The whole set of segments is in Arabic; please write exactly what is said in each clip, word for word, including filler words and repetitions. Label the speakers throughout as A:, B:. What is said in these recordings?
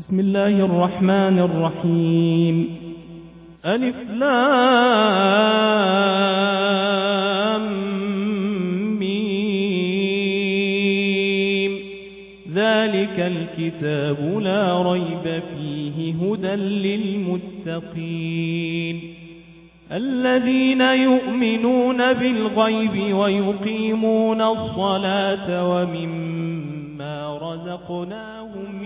A: بسم الله الرحمن الرحيم. ألف لام ميم. ذلك الكتاب لا ريب فيه هدى للمتقين الذين يؤمنون بالغيب ويقيمون الصلاة ومما رزقناهم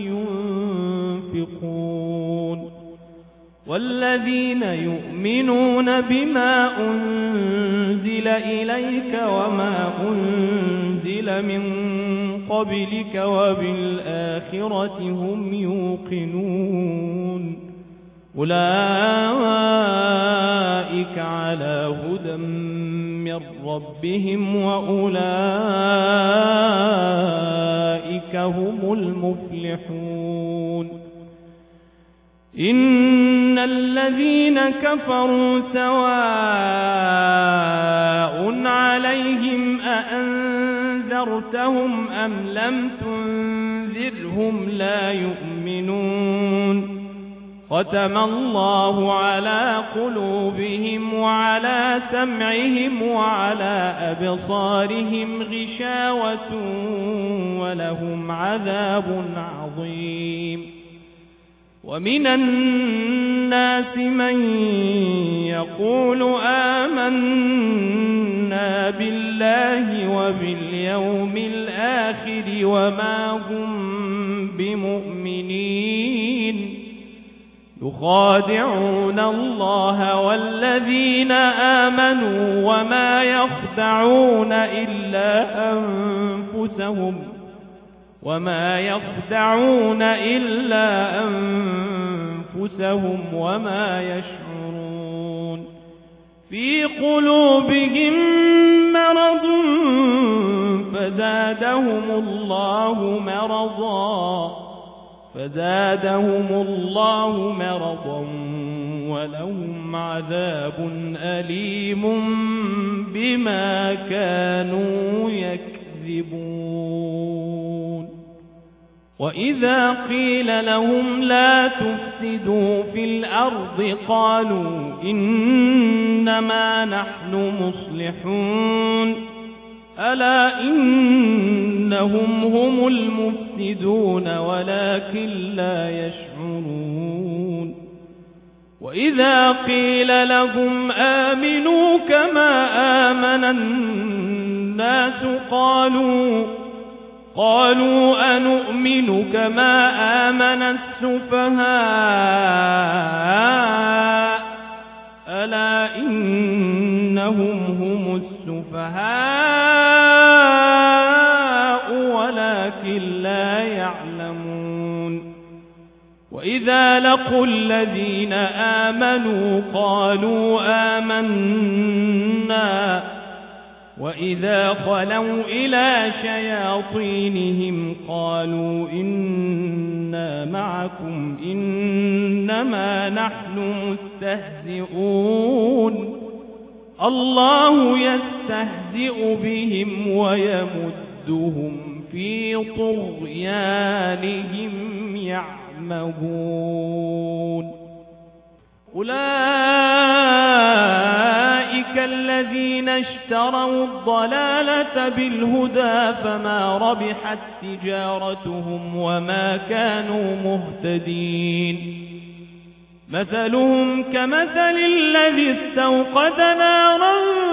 A: ينفقون والذين يؤمنون بما أنزل إليك وما أنزل من قبلك وبالآخرة هم يوقنون أولئك على هدى من ربهم وأولئك هم المفلحون. إن الذين كفروا سواء عليهم أأنذرتهم أم لم تنذرهم لا يؤمنون ختم الله على قلوبهم وعلى سمعهم وعلى أبصارهم غشاوة ولهم عذاب عظيم. ومن الناس من يقول آمنا بالله وباليوم الآخر وما هم بمؤمنين يخادعون الله والذين آمنوا وما يخدعون إلا أنفسهم وما يخدعون إلا أنفسهم وما يشعرون. في قلوبهم مرض فزادهم الله مرضا فزادهم الله مرضا ولهم عذاب أليم بما كانوا يكذبون. وإذا قيل لهم لا تفسدوا في الأرض قالوا إنما نحن مصلحون ألا إنهم هم المفسدون ولكن لا يشعرون. وإذا قيل لهم آمنوا كما آمن الناس قالوا قالوا أنؤمن كما آمن السفهاء ألا إنهم هم السفهاء ولكن لا يعلمون. وإذا لقوا الذين آمنوا قالوا آمنا وإذا خلوا إلى شياطينهم قالوا إنا معكم إنما نحن مستهزئون الله يستهزئ بهم ويمدهم في طغيانهم يعمهون. أولئك الذين اشتروا الضلالة بالهدى فما ربحت تجارتهم وما كانوا مهتدين. مثلهم كمثل الذي استوقد نارا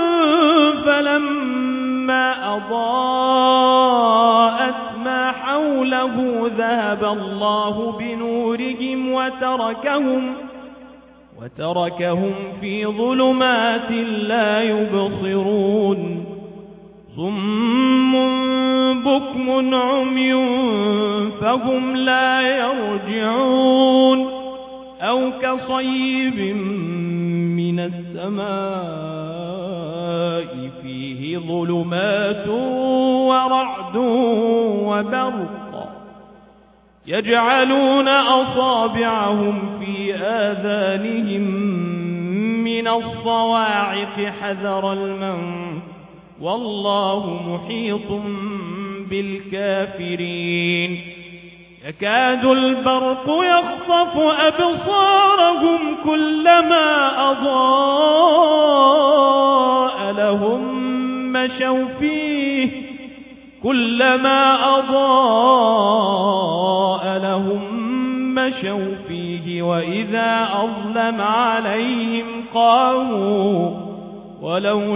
A: فلما أضاءت ما حوله ذهب الله بنورهم وتركهم وتركهم في ظلمات لا يبصرون. صم بكم عمي فهم لا يرجعون أو كصيب من السماء فيه ظلمات ورعد وبرق يجعلون أصابعهم في آذانهم من الصواعق حذر الموت والله محيط بالكافرين. يكاد البرق يخطف أبصارهم كلما أضاء لهم مشوا فيه كلما أضاء لهم مشوا فيه وإذا أظلم عليهم قاموا ولو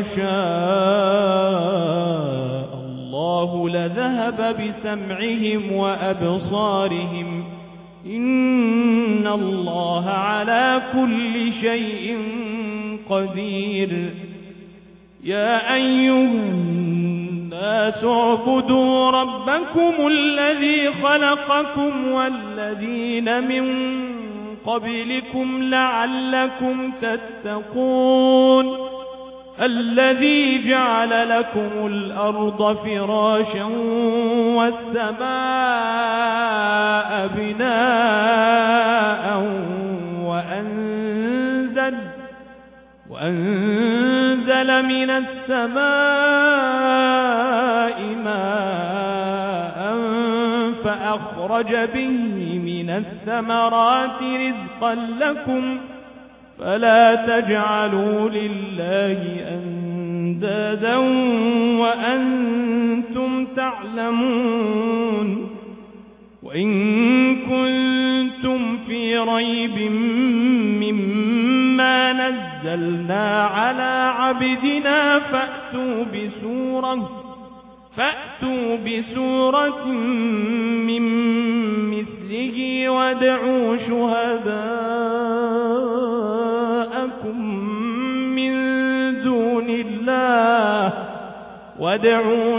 A: شاء الله لذهب بسمعهم وأبصارهم إن الله على كل شيء قدير. يا أيها الناس اعبدوا ربكم الذي خلقكم والذين من قبلكم لعلكم تتقون الذي جعل لكم الأرض فراشا والسماء بناء وأنزل وأنزل من السماء ماء فأخرج به من الثمرات رزقا لكم فلا تجعلوا لله أندادا وأنتم تعلمون. وإن كنتم في ريب مما نزلنا على عبدنا فأتوا بسورة فأتوا بسورة من مثله وادعوا شهداءكم من دون الله وادعوا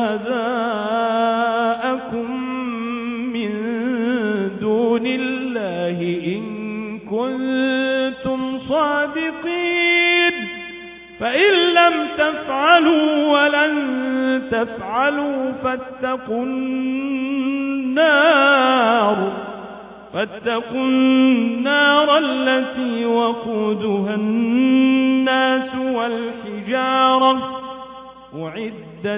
A: شهداءكم من دون الله إن كنتم صادقين فإن لم تفعلوا ولن تفعلوا فاتقوا النار فاتقوا النار التي وقودها الناس والحجارة أعدت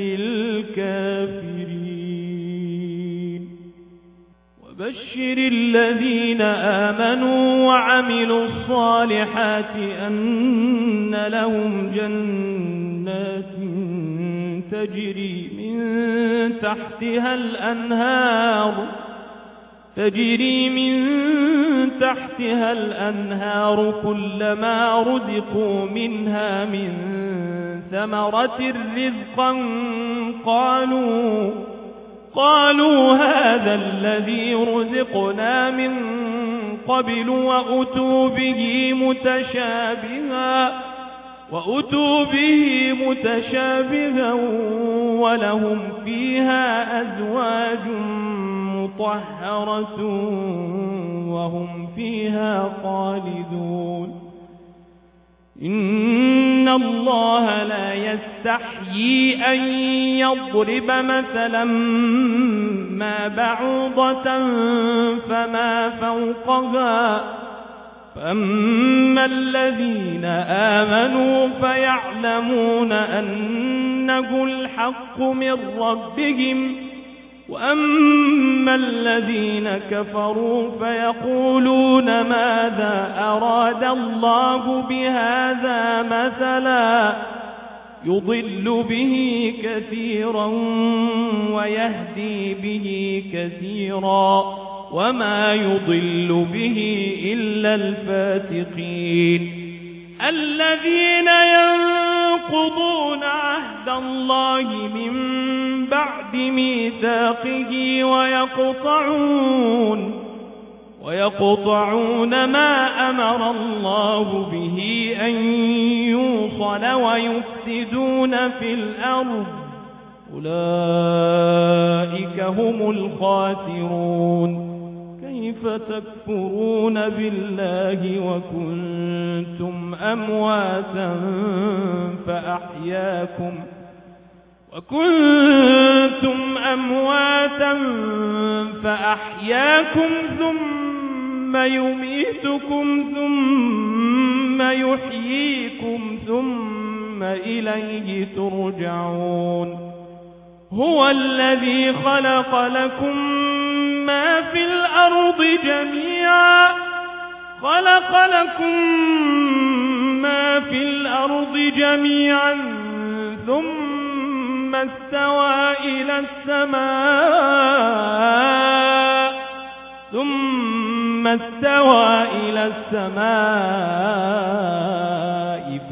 A: للكافرين. وبشر الذين آمنوا وعملوا الصالحات أن لهم جنات تجري من تحتها الأنهار تجري من تحتها الأنهار كلما رزقوا منها من ثمرة رزقا قالوا قالوا هذا الذي رزقنا من قبل وأتوا به متشابها وأتوا به متشابها ولهم فيها أزواج مطهرة وهم فيها خالدون. إن الله لا يستحيي أن يضرب مثلا ما بعوضة فما فوقها فأما الذين آمنوا فيعلمون أنه الحق من ربهم وأما الذين كفروا فيقولون ماذا أراد الله بهذا مثلا يضل به كثيرا ويهدي به كثيرا وما يضل به إلا الفاسقين الذين ينقضون عهد الله من بعد ميثاقه ويقطعون ويقطعون ما أمر الله به أن يوصل ويفسدون في الأرض أولئك هم الخاسرون. كيف تكفرون بالله وكنتم أمواتا فأحياكم وكنتم أمواتا فأحياكم ثم يميتكم ثم يحييكم ثم إليه ترجعون. هو الذي خلق لكم ما الأرض جميعا خلق لكم ما في الأرض جميعا ثم استوى إلى السماء ثم استوى إلى السماء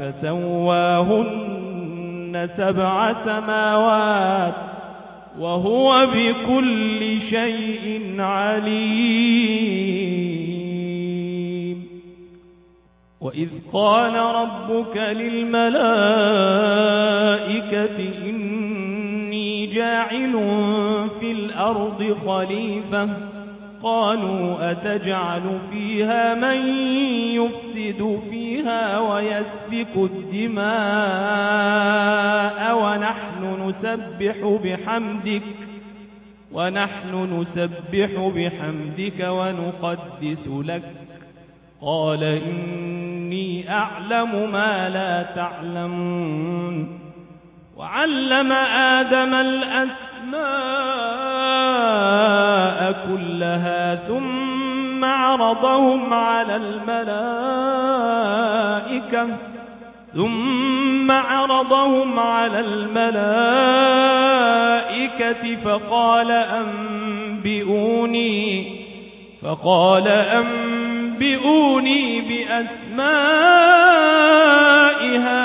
A: فسواهن سبع سماوات وهو بكل شيء عليم. وإذ قال ربك للملائكة إني جاعل في الأرض خليفة قالوا أتجعل فيها من يفسد فيها ويسفك الدماء ونحن نسبح بحمدك ونحن نسبح بحمدك ونقدس لك قال إني أعلم ما لا تعلمون. وعلم آدم الأسماء كلها ثم عرضهم على الملائكة ثم عرضهم على الملائكة فقال أنبئوني فقال أنبئوني بأسماء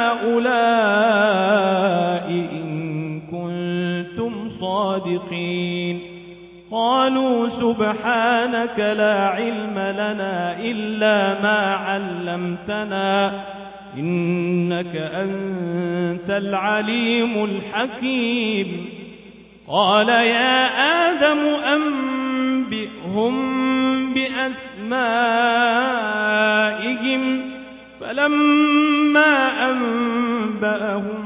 A: هؤلاء إن كنتم صادقين. قالوا سبحانك لا علم لنا إلا ما علمتنا إنك أنت العليم الحكيم. قال يا آدم أنبئهم بأسمائهم فلما أنبأهم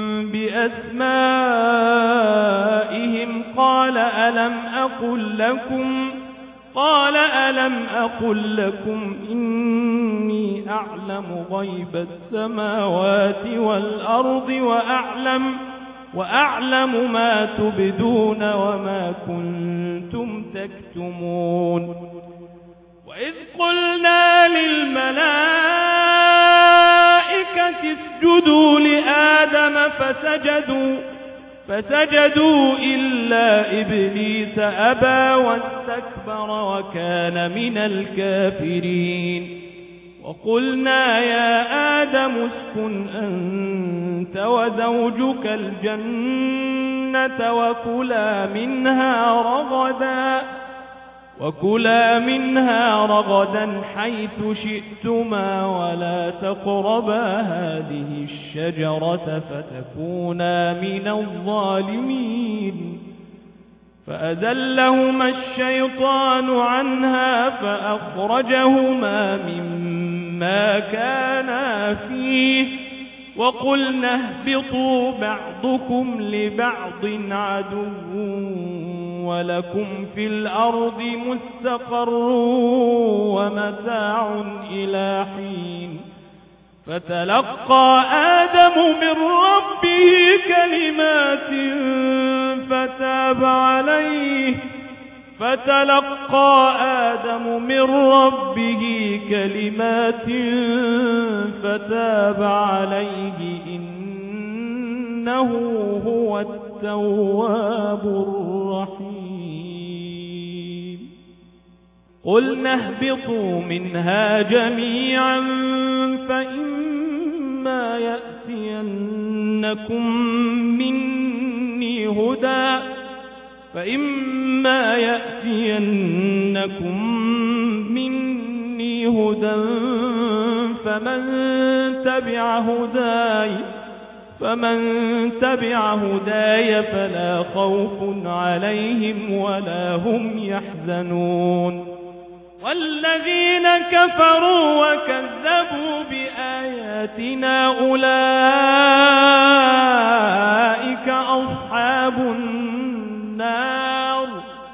A: بأسمائهم قال ألم أقل لكم قال ألم أقل لكم إني أعلم غيب السماوات والأرض وأعلم وأعلم ما تبدون وما كنتم تكتمون. وإذ قلنا للملائكة اسجدوا لآدم فسجدوا فسجدوا إلا إبليس أبى واستكبر وكان من الكافرين. وقلنا يا آدم اسكن أنت وزوجك الجنة وكلا منها رغدا وكلا منها رغدا حيث شئتما ولا تقربا هذه الشجرة فتكونا من الظالمين. فأزلهما الشيطان عنها فأخرجهما مما كانا فيه وقلنا اهبطوا بعضكم لبعض عدو ولكم في الأرض مستقر ومتاع إلى حين. فتلقى آدم من ربه كلمات فتاب عليه فتلقى آدم من ربه كلمات فتاب عليه إنه هو التواب الرحيم. قلنا اهبطوا منها جميعا فإما يأتينكم مني هدى فإما يأتينكم مني هدى فمن تبع هداي فمن تبع هداي فلا خوف عليهم ولا هم يحزنون. والذين كفروا وكذبوا بآياتنا أولئك أصحاب النار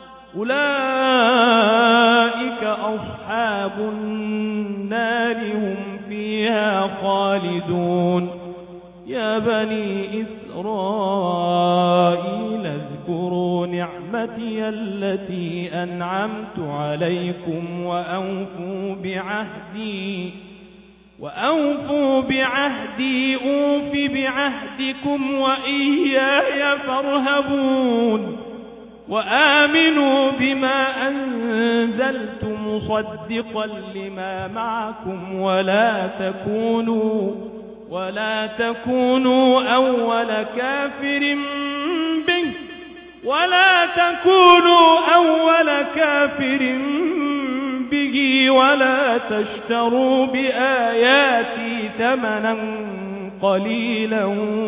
A: أولئك أصحاب النار هم فيها خالدون. يا بني إسرائيل اذكروا نعمتي نعمتي التي أنعمت عليكم وأوفوا بعهدي وأوفوا بعهدي أوف بعهدكم وإياي فارهبون وآمنوا بما أنزلت مصدقا لما معكم ولا تكونوا ولا تكونوا أول كافر به ولا تكونوا أول كافر به ولا تشتروا بآياتي ثمنا قليلا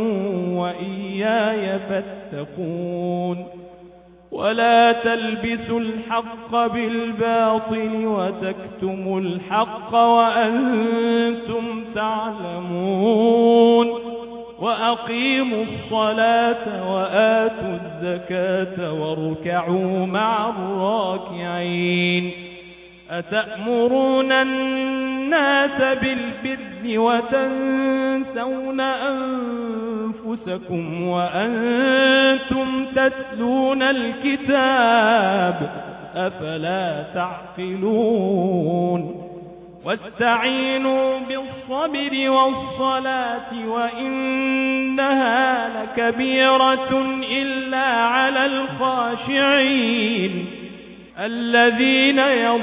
A: وإياي فاتقون ولا تلبسوا الحق بالباطل وتكتموا الحق وأنتم تعلمون وأقيموا الصلاة وآتوا الزكاة واركعوا مع الراكعين أتأمرون الناس بالبر وتنسون أنفسكم وأنتم تتلون الكتاب أفلا تعقلون واستعينوا بالصبر والصلاة وإنها لكبيرة إلا على الخاشعين الذين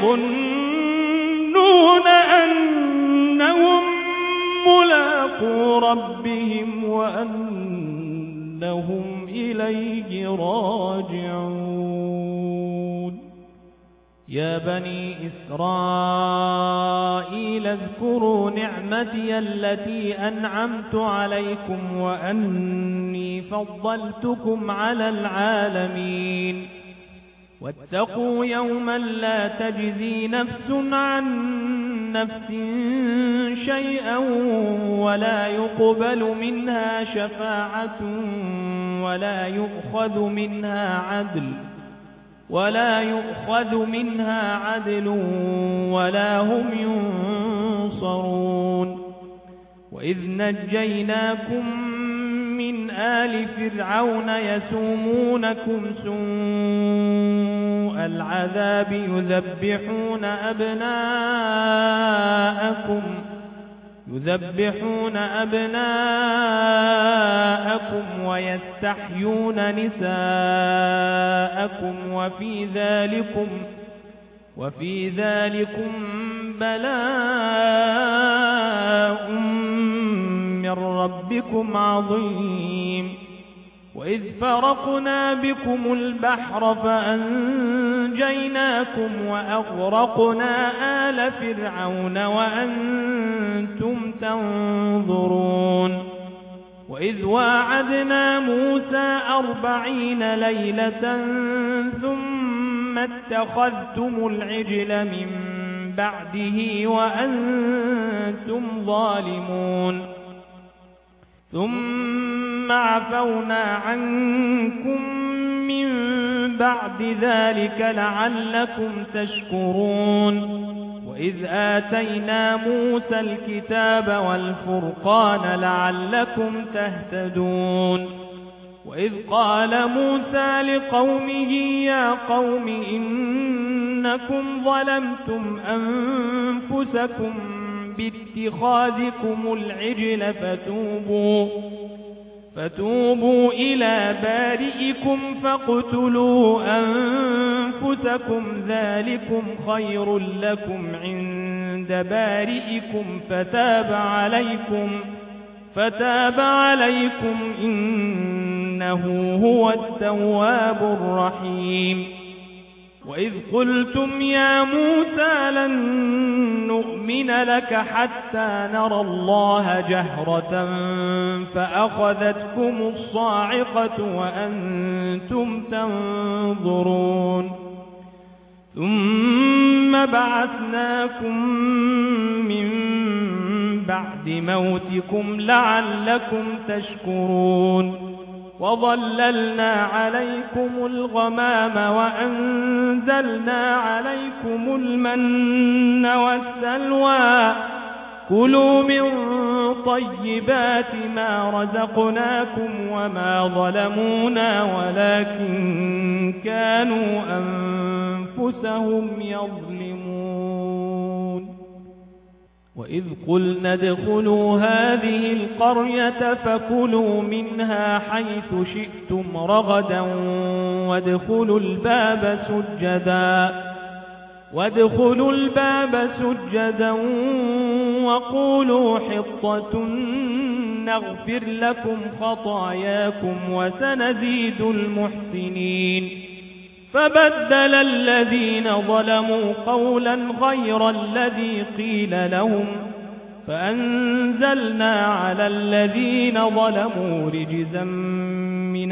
A: يظنون أنهم ملاقو ربهم وأنهم إليه راجعون يا بني إسرائيل اذكروا نعمتي التي أنعمت عليكم وأني فضلتكم على العالمين واتقوا يوما لا تجزي نفس عن نفس شيئا ولا يقبل منها شفاعة ولا يؤخذ منها عدل ولا يؤخذ منها عدل ولا هم ينصرون وإذ نجيناكم من آل فرعون يسومونكم سوء العذاب يذبحون أبناءكم يذبحون أبناءكم ويستحيون نساءكم وفي ذلكم وفي ذلكم بلاء من ربكم عظيم وإذ فرقنا بكم البحر فأنجيناكم وأغرقنا آل فرعون وأنتم تنظرون وإذ واعدنا موسى أربعين ليلة ثم اتخذتم العجل من بعده وأنتم ظالمون ثم عفونا عنكم من بعد ذلك لعلكم تشكرون وإذ آتينا موسى الكتاب والفرقان لعلكم تهتدون وإذ قال موسى لقومه يا قوم إنكم ظلمتم أنفسكم باتخاذكم العجل فتوبوا فتوبوا إلى بارئكم فاقتلوا أنفسكم ذلكم خير لكم عند بارئكم فتاب عليكم فتاب عليكم إنه هو التواب الرحيم وإذ قلتم يا موسى لن نؤمن لك حتى نرى الله جهرة فأخذتكم الصاعقة وأنتم تنظرون ثم بعثناكم من بعد موتكم لعلكم تشكرون وظللنا عليكم الغمام وأنزلنا عليكم المن والسلوى كلوا من طيبات ما رزقناكم وما ظلمونا ولكن كانوا أنفسهم يظلمون وإذ قلنا ادخلوا هذه القرية فكلوا منها حيث شئتم رغدا وادخلوا الباب سجدا وادخلوا الباب سجدا وقولوا حطة نغفر لكم خطاياكم وسنزيد المحسنين فبدل الذين ظلموا قولا غير الذي قيل لهم فأنزلنا على الذين ظلموا رجزا من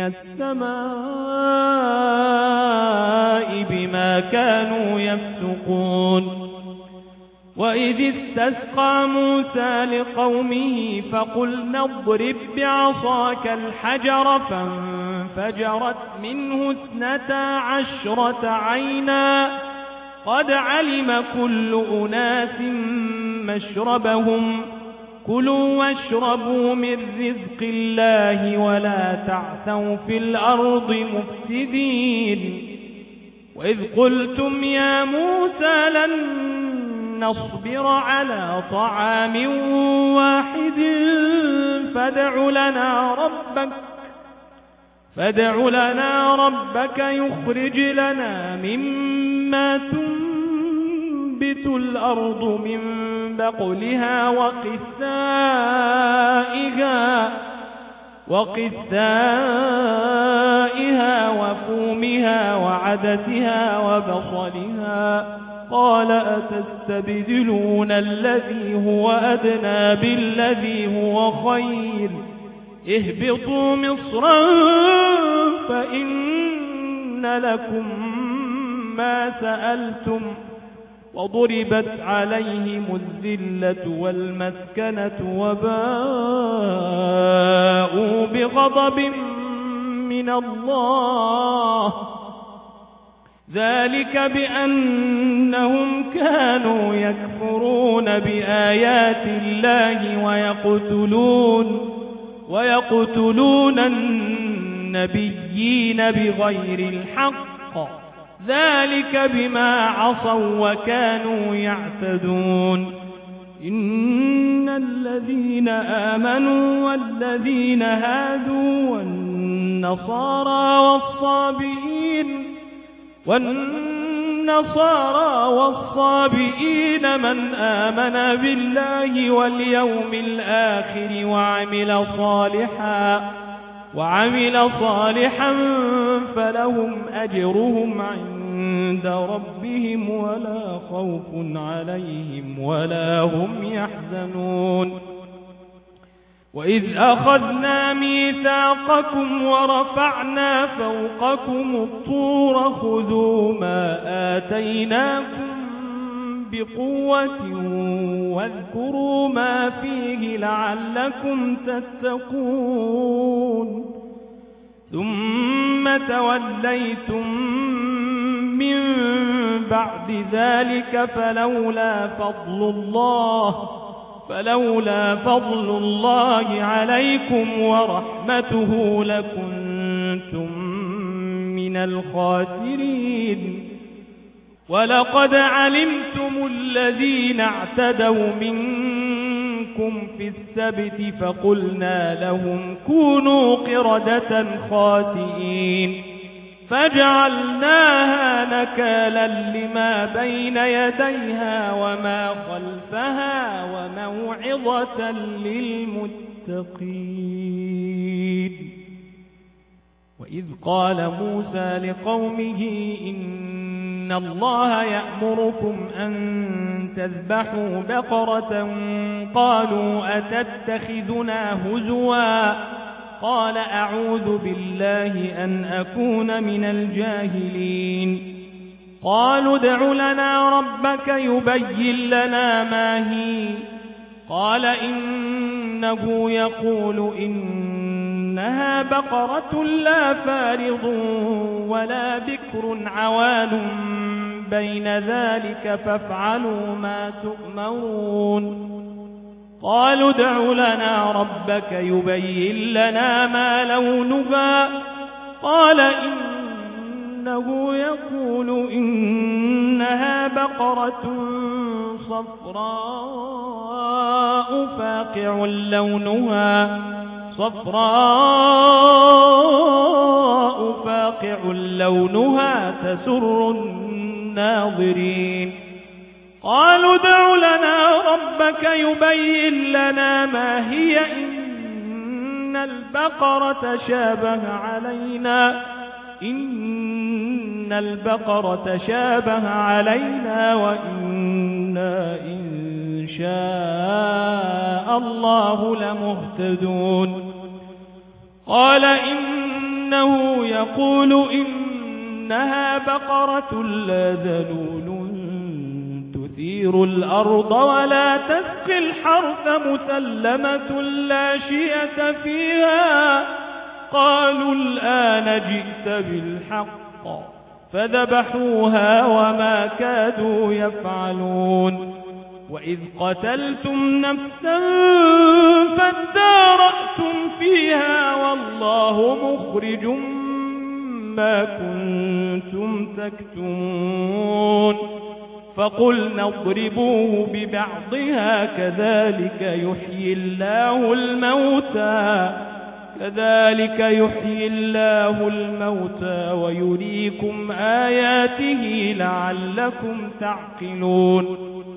A: السماء بما كانوا يفسقون وإذ استسقى موسى لقومه فقلنا اضرب بعصاك الحجر فانفجرت منه اثنتا عشرة عينا قد علم كل أناس مشربهم كلوا واشربوا من رزق الله ولا تعثوا في الأرض مفسدين وإذ قلتم يا موسى لن نصبر على طعام واحد فادع لنا ربك فادع لنا ربك يخرج لنا مما تنبت الأرض من بقلها وقثائها وقثائها وفومها وعدسها وبصلها قال أتستبدلون الذي هو أدنى بالذي هو خير اهبطوا مصرا فإن لكم ما سألتم وضربت عليهم الذلة والمسكنة وباءوا بغضب من الله ذلك بأنهم كانوا يكفرون بآيات الله ويقتلون ويقتلون النبيين بغير الحق ذلك بما عصوا وكانوا يعتدون إن الذين آمنوا والذين هادوا والنصارى والصابئين والنصارى والصابئين من آمن بالله واليوم الآخر وعمل صالحا وعمل صالحا فلهم أجرهم عند ربهم ولا خوف عليهم ولا هم يحزنون وإذ أخذنا ميثاقكم ورفعنا فوقكم الطور خذوا ما آتيناكم بقوة واذكروا ما فيه لعلكم تتقون ثم توليتم من بعد ذلك فلولا فضل الله فلولا فضل الله عليكم ورحمته لكنتم من الخاسرين ولقد علمتم الذين اعتدوا منكم في السبت فقلنا لهم كونوا قردة خاسئين فجعلناها نكالا لما بين يديها وما خلفها وموعظة للمتقين وإذ قال موسى لقومه إن الله يأمركم أن تذبحوا بقرة قالوا أتتخذنا هزوا قال أعوذ بالله أن أكون من الجاهلين قالوا ادع لنا ربك يبين لنا ما هي قال إنه يقول إنها بقرة لا فارض ولا بكر عوان بين ذلك فافعلوا ما تؤمرون قالوا ادع لنا ربك يبين لنا ما لونها قال إنه يقول إنها بقرة صفراء فاقع لونها صفراء فاقع لونها تسر الناظرين قالوا ادع لنا ربك يبين لنا ما هي إن البقرة شابه علينا إن البقرة شابه علينا وإنا إن شاء الله لمهتدون قال إنه يقول إنها بقرة لا ذلول تثير الأرض ولا تسقي الحرث مسلمة لا شية فيها قالوا الآن جئت بالحق فذبحوها وما كادوا يفعلون وإذ قتلتم نفسا فادارأتم فيها والله مخرج ما كنتم تكتمون فقلنا اضربوه ببعضها كذلك يحيي الله الموتى كذلك يحيي الله الموتى ويريكم آياته لعلكم تعقلون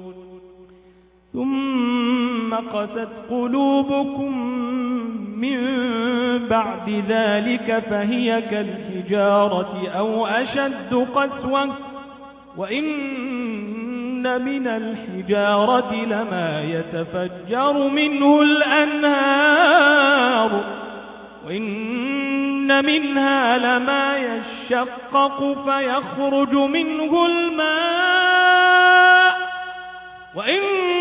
A: ثم قست قلوبكم من بعد ذلك فهي كالحجارة أو أشد قسوة وإن من الحجارة لما يتفجر منه الأنهار وإن منها لما يشقق فيخرج منه الماء وإن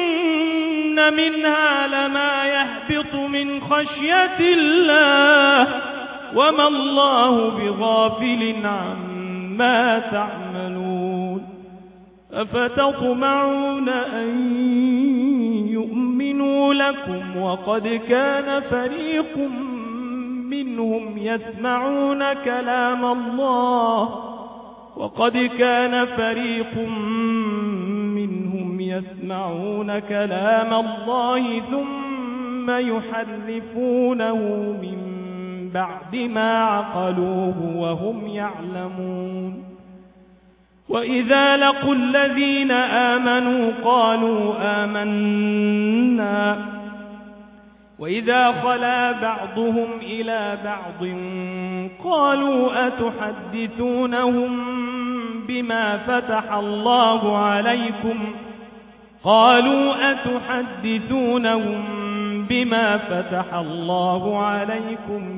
A: منها لما يهبط من خشية الله وما الله بغافل عما تعملون أفتطمعون أن يؤمنوا لكم وقد كان فريق منهم يسمعون كلام الله وقد كان فريق منهم يسمعون كلام الله ثم يحرفونه من بعد ما عقلوه وهم يعلمون وإذا لقوا الذين آمنوا قالوا آمنا وإذا خلا بعضهم إلى بعض قالوا أتحدثونهم بما فتح الله عليكم قالوا أتحدثونهم بما فتح الله عليكم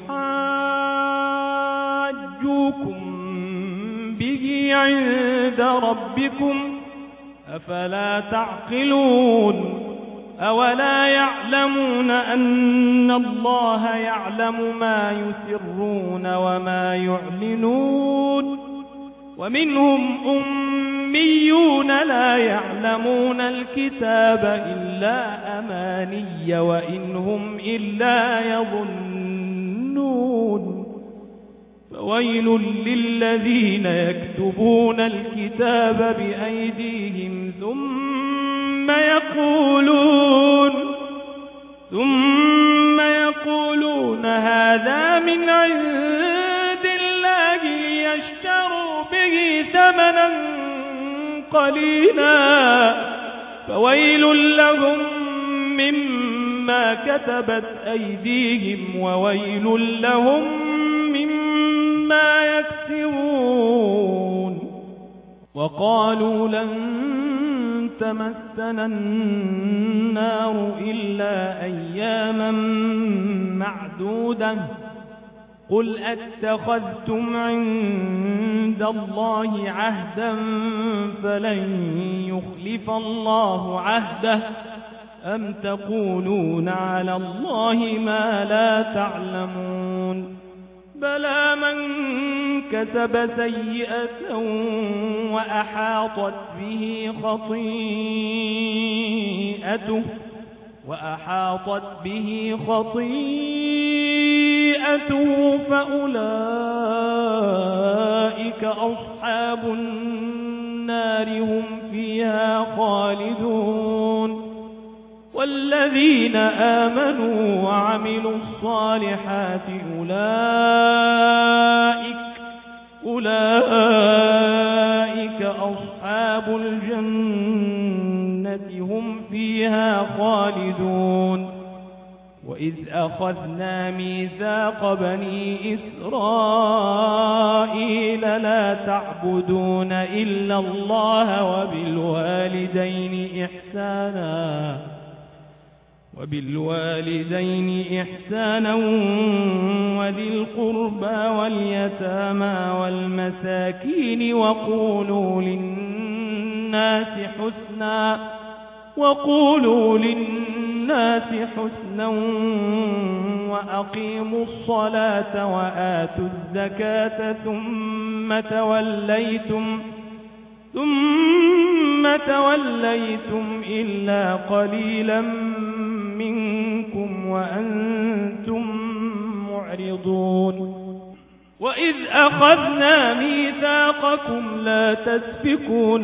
A: ليحاجوكم به عند ربكم أفلا تعقلون أولا يعلمون أن الله يعلم ما يسرون وما يعلنون ومنهم أميون لا يعلمون الكتاب إلا أماني وإن هم إلا يظنون فويل للذين يكتبون الكتاب بأيديهم ثم يقولون ثم يقولون هذا من عند الله ليشتروا به ثمنا قليلا فويل لهم مما كتبت أيديهم وويل لهم مما يكسبون وقالوا لن تمسنا النار إلا أياما معدودة قل أتخذتم عند الله عهدا فلن يخلف الله عهده أم تقولون على الله ما لا تعلمون بلى من كسب سيئة وأحاطت به خطيئته وأحاطت به خطيئته فأولئك أصحاب النار هم فيها خالدون والذين آمنوا وعملوا الصالحات أولئك أولئك أصحاب الجنة هم فيها خالدون وإذ أخذنا ميثاق بني إسرائيل لا تعبدون إلا الله وبالوالدين إحسانا وبالوالدين إحسانا وذي القربى واليتامى والمساكين وقولوا للناس حسنا وقولوا للناس حسنا وأقيموا الصلاة وآتوا الزكاة ثم توليتم ثم توليتم إلا قليلا منكم وأنتم معرضون وإذ أخذنا ميثاقكم لا تسفكون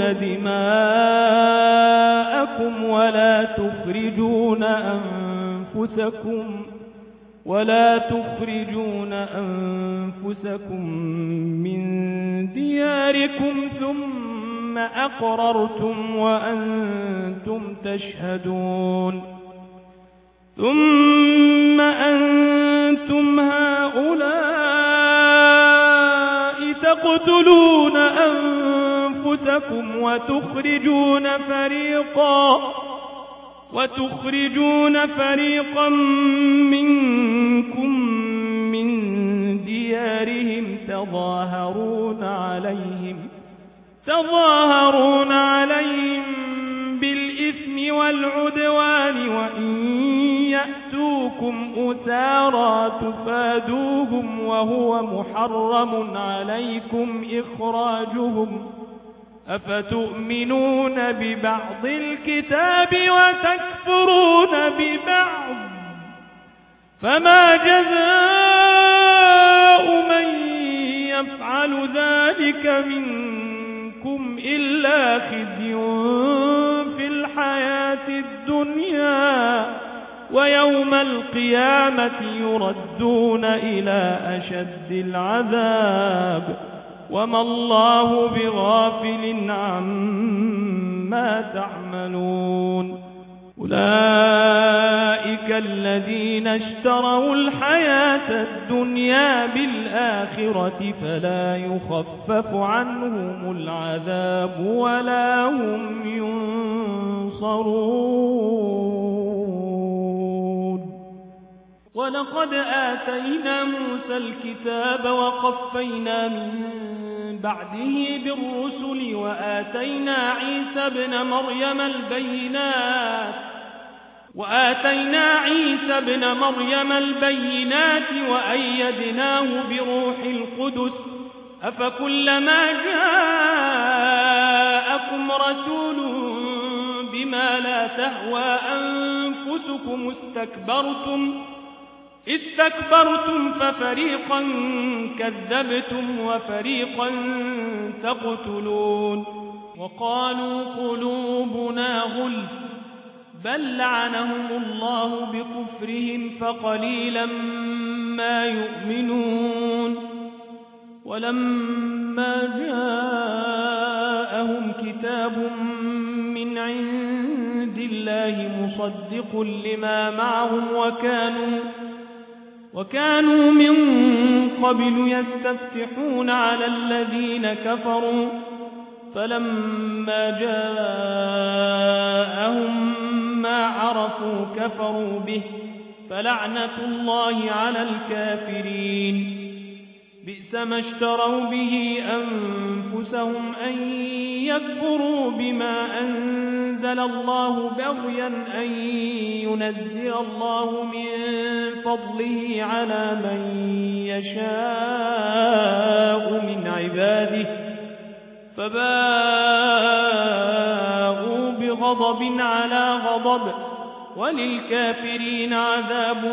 A: دماءكم ولا تخرجون أنفسكم ولا تخرجون أنفسكم من دياركم ثم أقررتم وأنتم تشهدون ثم أنتم هؤلاء تقتلون أنفسكم وتخرجون فريقا وتخرجون فريقا منكم من ديارهم تظاهرون عليهم تظاهرون عليهم بالإثم والعدوان وإن يأتوكم أسارى تفادوهم وهو محرم عليكم إخراجهم أفتؤمنون ببعض الكتاب وتكفرون ببعض فما جزاء من يفعل ذلك منكم إلا خزي في الحياة الدنيا ويوم القيامة يردون إلى أشد العذاب وما الله بغافل عما تعملون أولئك الذين اشتروا الحياة الدنيا بالآخرة فلا يخفف عنهم العذاب ولا هم ينصرون ولقد آتينا موسى الكتاب وقفينا من بعده بالرسل وآتينا عيسى ابن مريم البينات وآتينا عيسى ابن مريم البينات وأيدناه بروح القدس أفكلما جاءكم رسول بما لا تهوى أنفسكم استكبرتم استكبرتم ففريقا كذبتم وفريقا تقتلون وقالوا قلوبنا غلف بل لعنهم الله بكفرهم فقليلا ما يؤمنون ولما جاءهم كتاب من عند الله مصدق لما معهم وكانوا وكانوا من قبل يستفتحون على الذين كفروا فلما جاءهم ما عرفوا كفروا به فلعنة الله على الكافرين بئس ما اشتروا به أنفسهم أن يكفروا بما أنزل الله بغيا أن ينزل الله من فضله على من يشاء من عباده فباءوا بغضب على غضب وللكافرين عذاب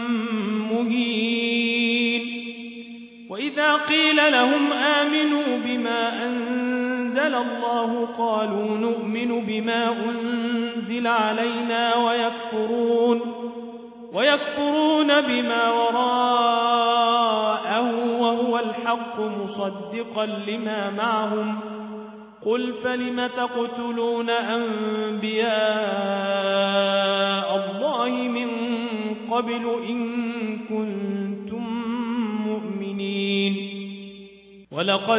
A: مهين. وإذا قيل لهم آمنوا بما أنزل الله قالوا نؤمن بما أنزل علينا ويكفرون ويكفرون بما وراءه وهو الحق مصدقا لما معهم قل فلم تقتلون أنبياء الله من قبل إن كنتم مؤمنين. ولقد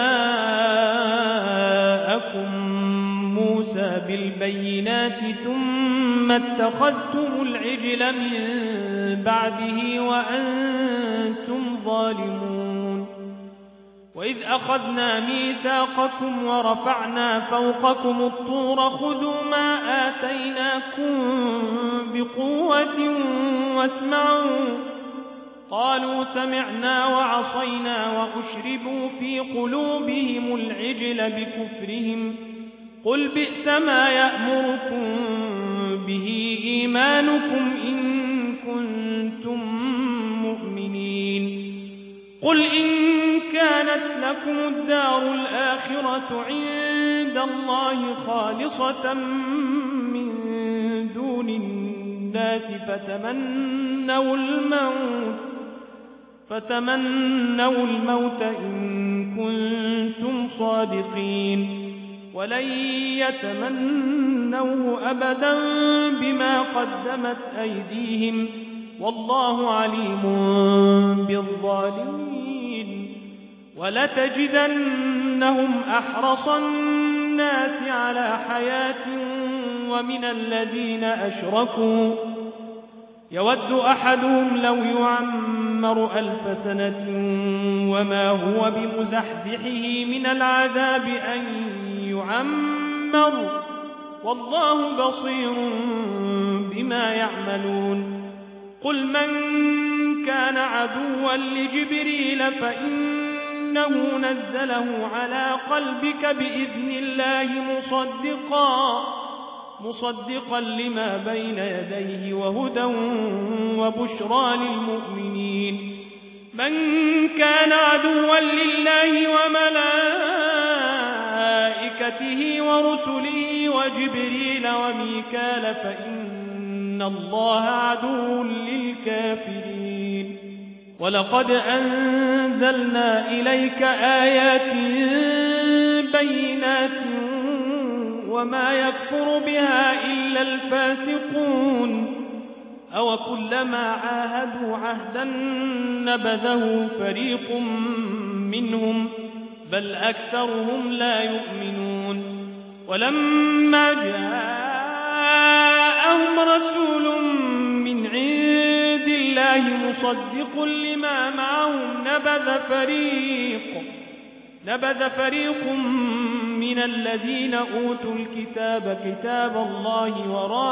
A: جاءكم موسى بالبينات ثم اتخذتم العجل من بعده وأنتم ظالمون. وإذ أخذنا ميثاقكم ورفعنا فوقكم الطور خذوا ما آتيناكم بقوة واسمعوا قالوا سمعنا وعصينا وأشربوا في قلوبهم العجل بكفرهم قل بئس ما يأمركم به إيمانكم إن كنتم مؤمنين. قل إن كانت لكم الدار الآخرة عند الله خالصة من دون الناس فتمنوا الموت فتمنوا الموت إن كنتم صادقين ولن يتمنوه أبدا بما قدمت أيديهم والله عليم بالظالمين. ولتجدنهم أحرص الناس على حياة ومن الذين أشركوا يود أحدهم لو يعمر ألف سنة وما هو بمزحزحه من العذاب أن يعمر والله بصير بما يعملون. قل من كان عدوا لجبريل فإنه نزله على قلبك بإذن الله مصدقا مصدقا لما بين يديه وهدى وبشرى للمؤمنين. من كان عدوا لله وملائكته ورسله وجبريل وميكال فإن الله عدو للكافرين. ولقد أنزلنا إليك آيات بينات وما يكفر بها إلا الفاسقون أو كلما عاهدوا عهدا نبذه فريق منهم بل أكثرهم لا يؤمنون. ولما جاءهم رسول من عند الله مصدق لما معهم نبذ فريق نبذ فريق من الذين أوتوا الكتاب كتاب الله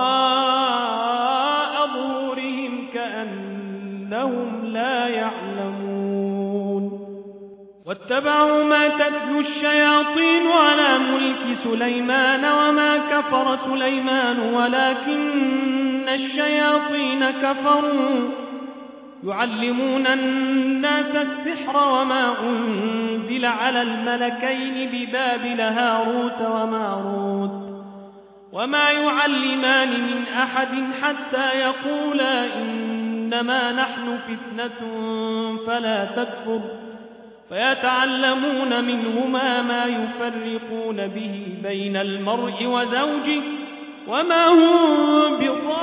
A: وراء ظهورهم كأنهم لا يعلمون. واتبعوا ما تتلو الشياطين على ملك سليمان وما كفر سليمان ولكن الشياطين كفروا يعلمون الناس السحر وما أنزل على الملكين ببابل هاروت وماروت وما يعلمان من أحد حتى يقولا إنما نحن فتنة فلا تكفر فيتعلمون منهما ما يفرقون به بين المرء وزوجه وما هم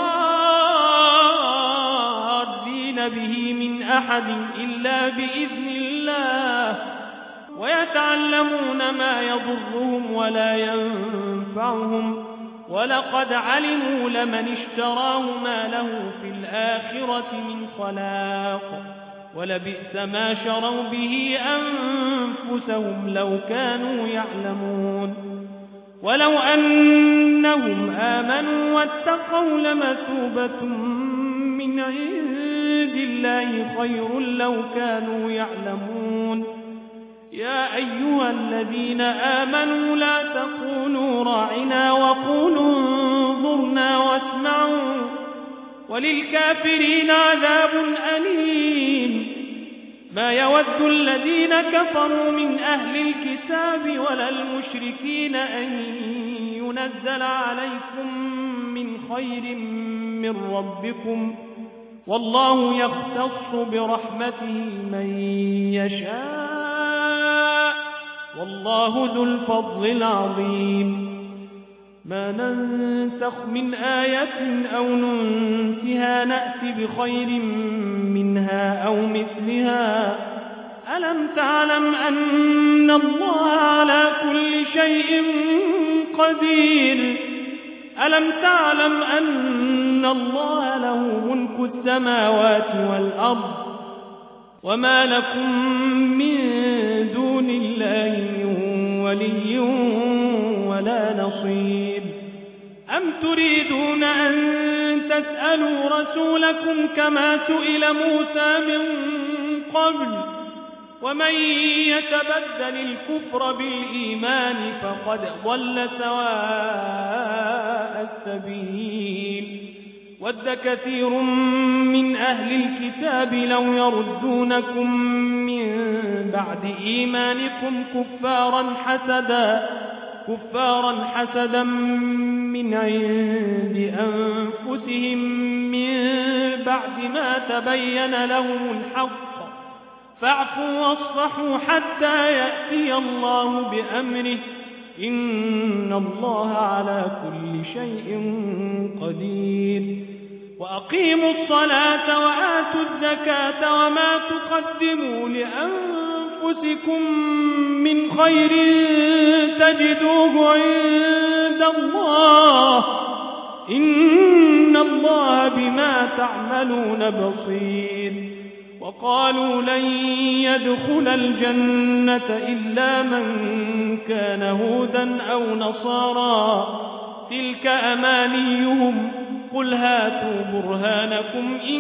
A: بضارين به من أحد إلا بإذن الله ويتعلمون ما يضرهم ولا ينفعهم ولقد علموا لمن اشتراه ما له في الآخرة من خلاق ولبئس ما شروا به أنفسهم لو كانوا يعلمون. ولو أنهم آمنوا واتقوا لمثوبة من عند الله خير لو كانوا يعلمون. يا أيها الذين آمنوا لا تقولوا راعنا وقولوا انظرنا واسمعوا وللكافرين عذاب أليم ما يود الذين كفروا من أهل الكتاب ولا المشركين أن ينزل عليكم من خير من ربكم والله يختص برحمته من يشاء والله ذو الفضل العظيم ما ننسخ من آية أو ننسها نأت بخير منها أو مثلها ألم تعلم أن الله على كل شيء قدير ألم تعلم أن الله له ملك السماوات والأرض وما لكم من دون الله من ولي ولا نصير أم تريدون أن تسألوا رسولكم كما سئل موسى من قبل ومن يتبدل الكفر بالإيمان فقد ضل سواء السبيل ود كثير من أهل الكتاب لو يردونكم من بعد إيمانكم كفارا حسدا كفارا حسدا من عند أنفسهم من بعد ما تبين لهم الحق فاعفوا واصفحوا حتى يأتي الله بأمره إن الله على كل شيء قدير وأقيموا الصلاة وآتوا الزكاة وما تقدموا لأنفسكم من خير تجدوه عند الله إن الله بما تعملون بصير وقالوا لن يدخل الجنة إلا من كان هودا أو نصارى تلك أمانيهم قل هاتوا برهانكم إن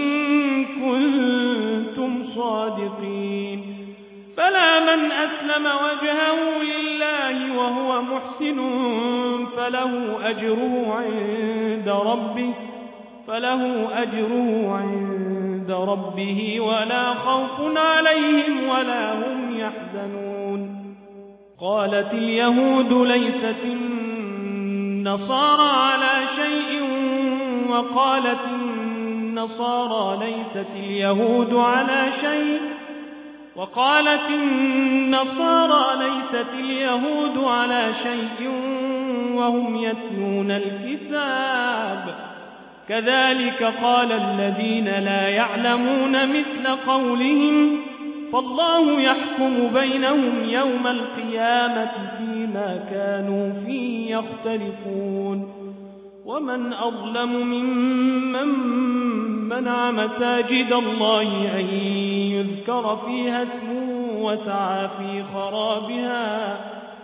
A: كنتم صادقين فلا من أسلم وجهه لله وهو محسن فله أجره عند ربه فله أجره عند ربه ولا خوف عليهم ولا هم يحزنون قالت اليهود ليست النصارى على شيء وقالت النصارى ليست اليهود على شيء وقالت النصارى ليست اليهود على شيء وهم يتلون الكتاب كذلك قال الذين لا يعلمون مثل قولهم فالله يحكم بينهم يوم القيامة فيما كانوا فيه يختلفون ومن أظلم ممن منع مساجد الله أن يذكر فيها اسمه وسعى في خرابها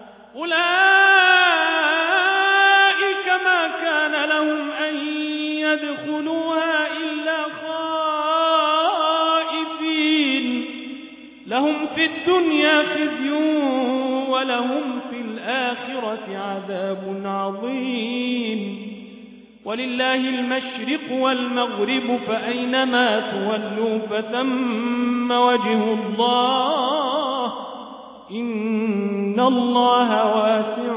A: أولئك ما كان لهم أن يدخلوها إلا خائفين لهم في الدنيا خزي ولهم في الآخرة عذاب عظيم ولله المشرق والمغرب فأينما تولوا فثم وجه الله إن الله واسع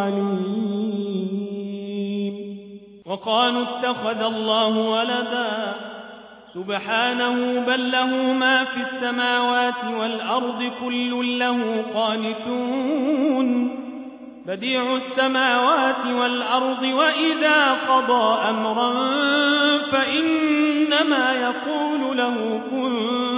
A: عليم وقالوا اتخذ الله ولدا سبحانه بل له ما في السماوات والأرض كل له قانتون بديع السماوات والأرض وإذا قضى أمرا فإنما يقول له كن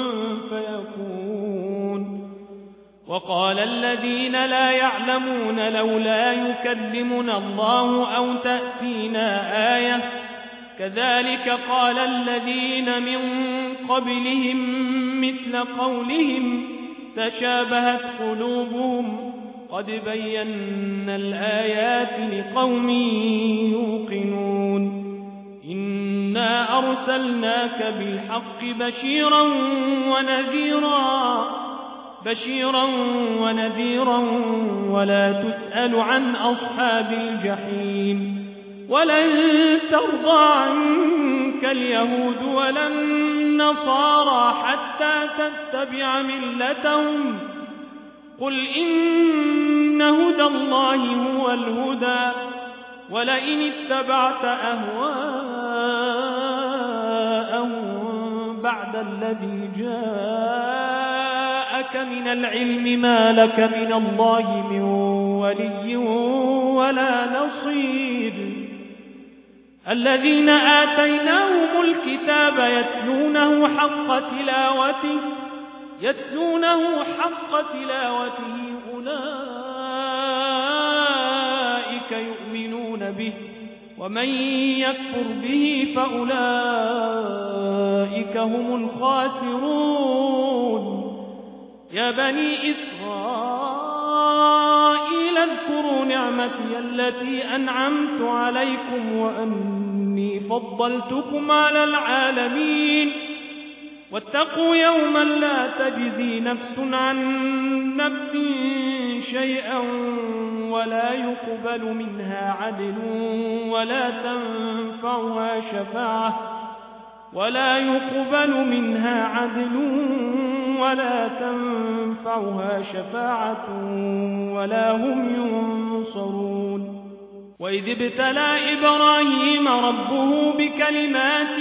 A: فيكون وقال الذين لا يعلمون لولا يكلمنا الله أو تأتينا آية كذلك قال الذين من قبلهم مثل قولهم تشابهت قلوبهم قد بينا الآيات لقوم يوقنون إنا أرسلناك بالحق بشيرا ونذيرا بشيرا ونذيرا ولا تسأل عن أصحاب الجحيم ولن ترضى عنك اليهود ولا النصارى حتى تتبع ملتهم قل إن هدى الله هو الهدى ولئن اتبعت أهواءهم بعد الذي جاءك من العلم ما لك من الله من ولي ولا نصير الذين آتيناهم الكتاب يتلونه حق تلاوته يتلونه حق تلاوته أولئك يؤمنون به ومن يكفر به فأولئك هم الخاسرون يا بني إسرائيل اذكروا نعمتي التي أنعمت عليكم وأني فضلتكم على العالمين واتقوا يوما لا تجزي نفس عن نفس شيئا ولا يقبل منها عدل ولا تنفعها شفاعة ولا يقبل منها عدل ولا تنفعها شفاعة ولا هم ينصرون وإذ ابتلى إبراهيم ربه بكلمات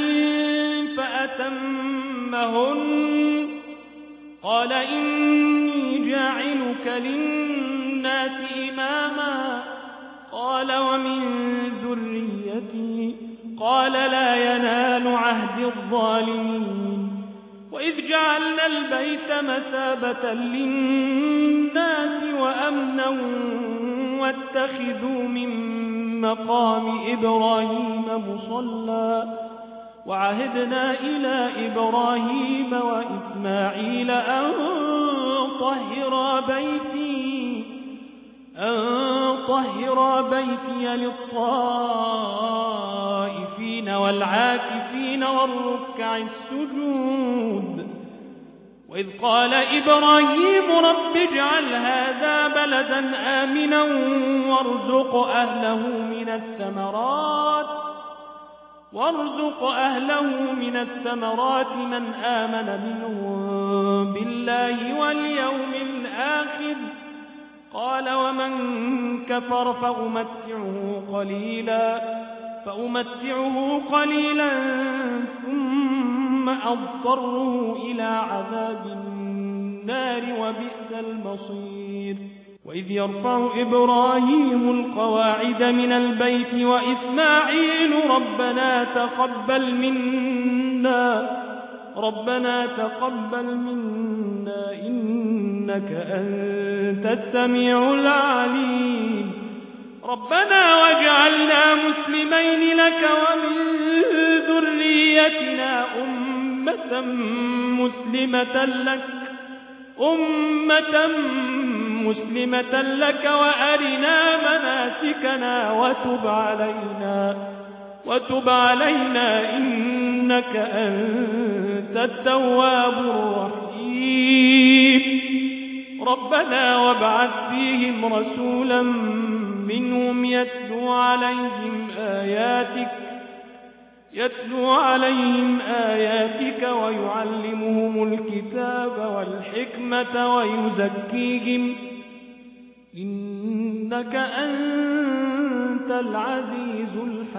A: فأتمهن قال إني جاعلك للناس إماما قال ومن ذريتي قال لا ينال عهد الظالمين وإذ جعلنا البيت مثابة للناس وأمنا واتخذوا من مقام إبراهيم مصلى وعهدنا إلى إبراهيم وإسماعيل أن طهرا بيتي أن طهرا بيتي للطائفين والعاكفين والركع السجود وإذ قال إبراهيم رب اجعل هذا بلدا آمنا وارزق أهله من الثمرات وارزق أهله من الثمرات من آمن منهم بالله واليوم الآخر قال ومن كفر فأمتعه قليلا فأمتعه قليلا ثم أضطره إلى عذاب النار وبئس المصير وإذ يرفع إبراهيم القواعد من البيت وإسماعيل ربنا تقبل منا ربنا تقبل منا إنك أنت السميع العليم ربنا واجعلنا مسلمين لك ومن ذريتنا أمة مسلمة لك أمة مسلمة لك وأرنا مناسكنا وتب علينا وتب علينا إنك أنت التواب الرحيم ربنا وابعث فيهم رسولا منهم يتلو عليهم آياتك يتلو عليهم آياتك ويعلمهم الكتاب والحكمة ويزكيهم إنك أنت العزيز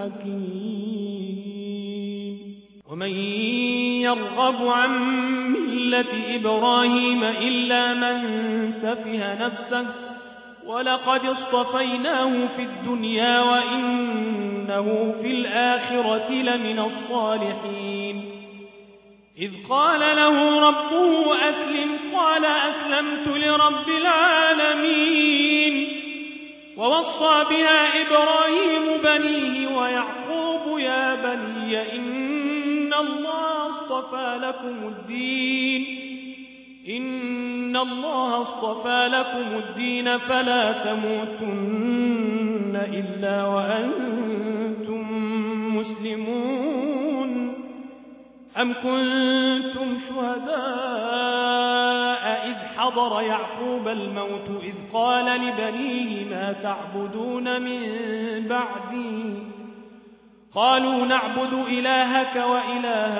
A: الحكيم ومن يرغب عن ملة إبراهيم إلا من سفه نفسه ولقد اصطفيناه في الدنيا وإنه في الآخرة لمن الصالحين إذ قال له ربه أسلم قال أسلمت لرب العالمين ووصى بها إبراهيم بنيه ويعقوب يا بني إن الله اصطفى لكم الدين إن الله اصطفى لكم الدين فلا تموتن إلا وأنتم مسلمون أم كنتم شهداء إذ حضر يعقوب الموت إذ قال لبنيه ما تعبدون من بعدي قالوا نعبد إلهك وإله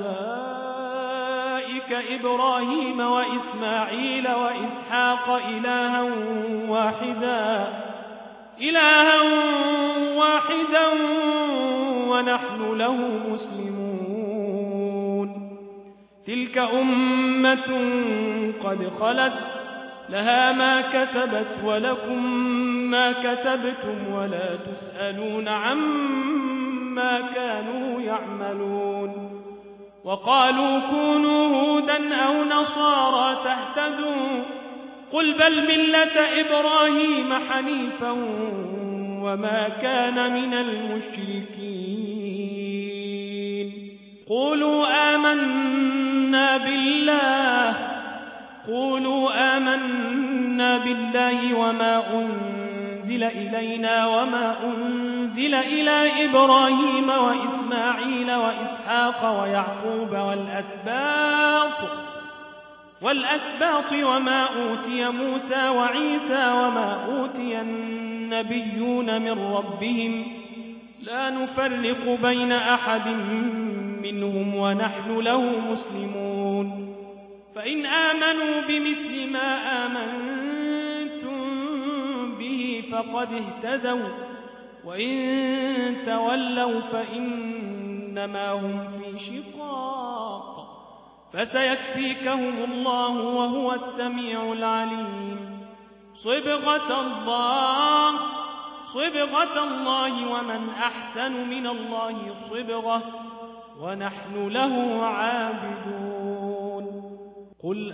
A: آبائك إبراهيم وإسماعيل وإسحاق إلها واحدا إلها واحدا ونحن له مسلمون تلك أمة قد خلت لها ما كسبت ولكم ما كسبتم ولا تسألون عما كانوا يعملون وقالوا كونوا هودا أو نصارى تهتدوا قل بل ملة إبراهيم حنيفا وما كان من المشركين قولوا آمنا بالله قولوا آمنا بالله وما أنزل إلينا وما أنزل إلى إبراهيم وإسماعيل وإسحاق ويعقوب والأسباط والأسباط وما أوتي موسى وعيسى وما أوتي النبيون من ربهم لا نفرق بين أحد منهم ونحن له مسلمون فإن آمنوا بمثل ما آمنتم به فقد اهتدوا وإن تولوا فإنما هم في شقاق فسيكفيكهم الله وهو السميع العليم صبغة الله صبغة الله ومن أحسن من الله صبغة ونحن له عابدون قل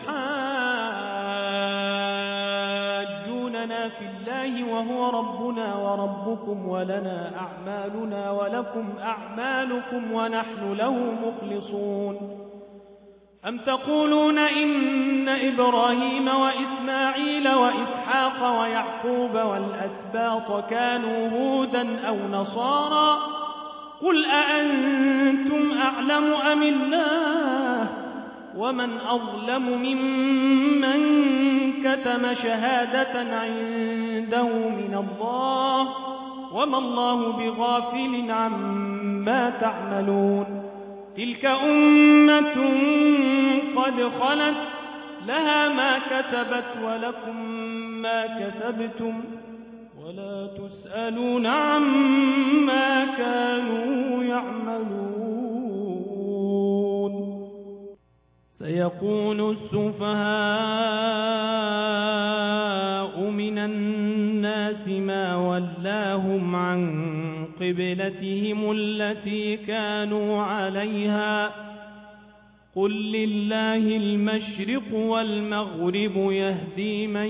A: أتحاجوننا في الله وهو ربنا وربكم ولنا أعمالنا ولكم أعمالكم ونحن له مخلصون أم تقولون إن إبراهيم وإسماعيل وإسحاق ويعقوب والأسباط كانوا هودا أو نصارى قل أأنتم أعلم أم الله ومن أظلم ممن كتم شهادة عنده من الله وما الله بغافل عما تعملون تلك أمة قد خلت لها ما كسبت ولكم ما كسبتم ولا تسألون عما كانوا يعملون سيقول السفهاء من الناس ما ولاهم عن قبلتهم التي كانوا عليها قل لله المشرق والمغرب يهدي من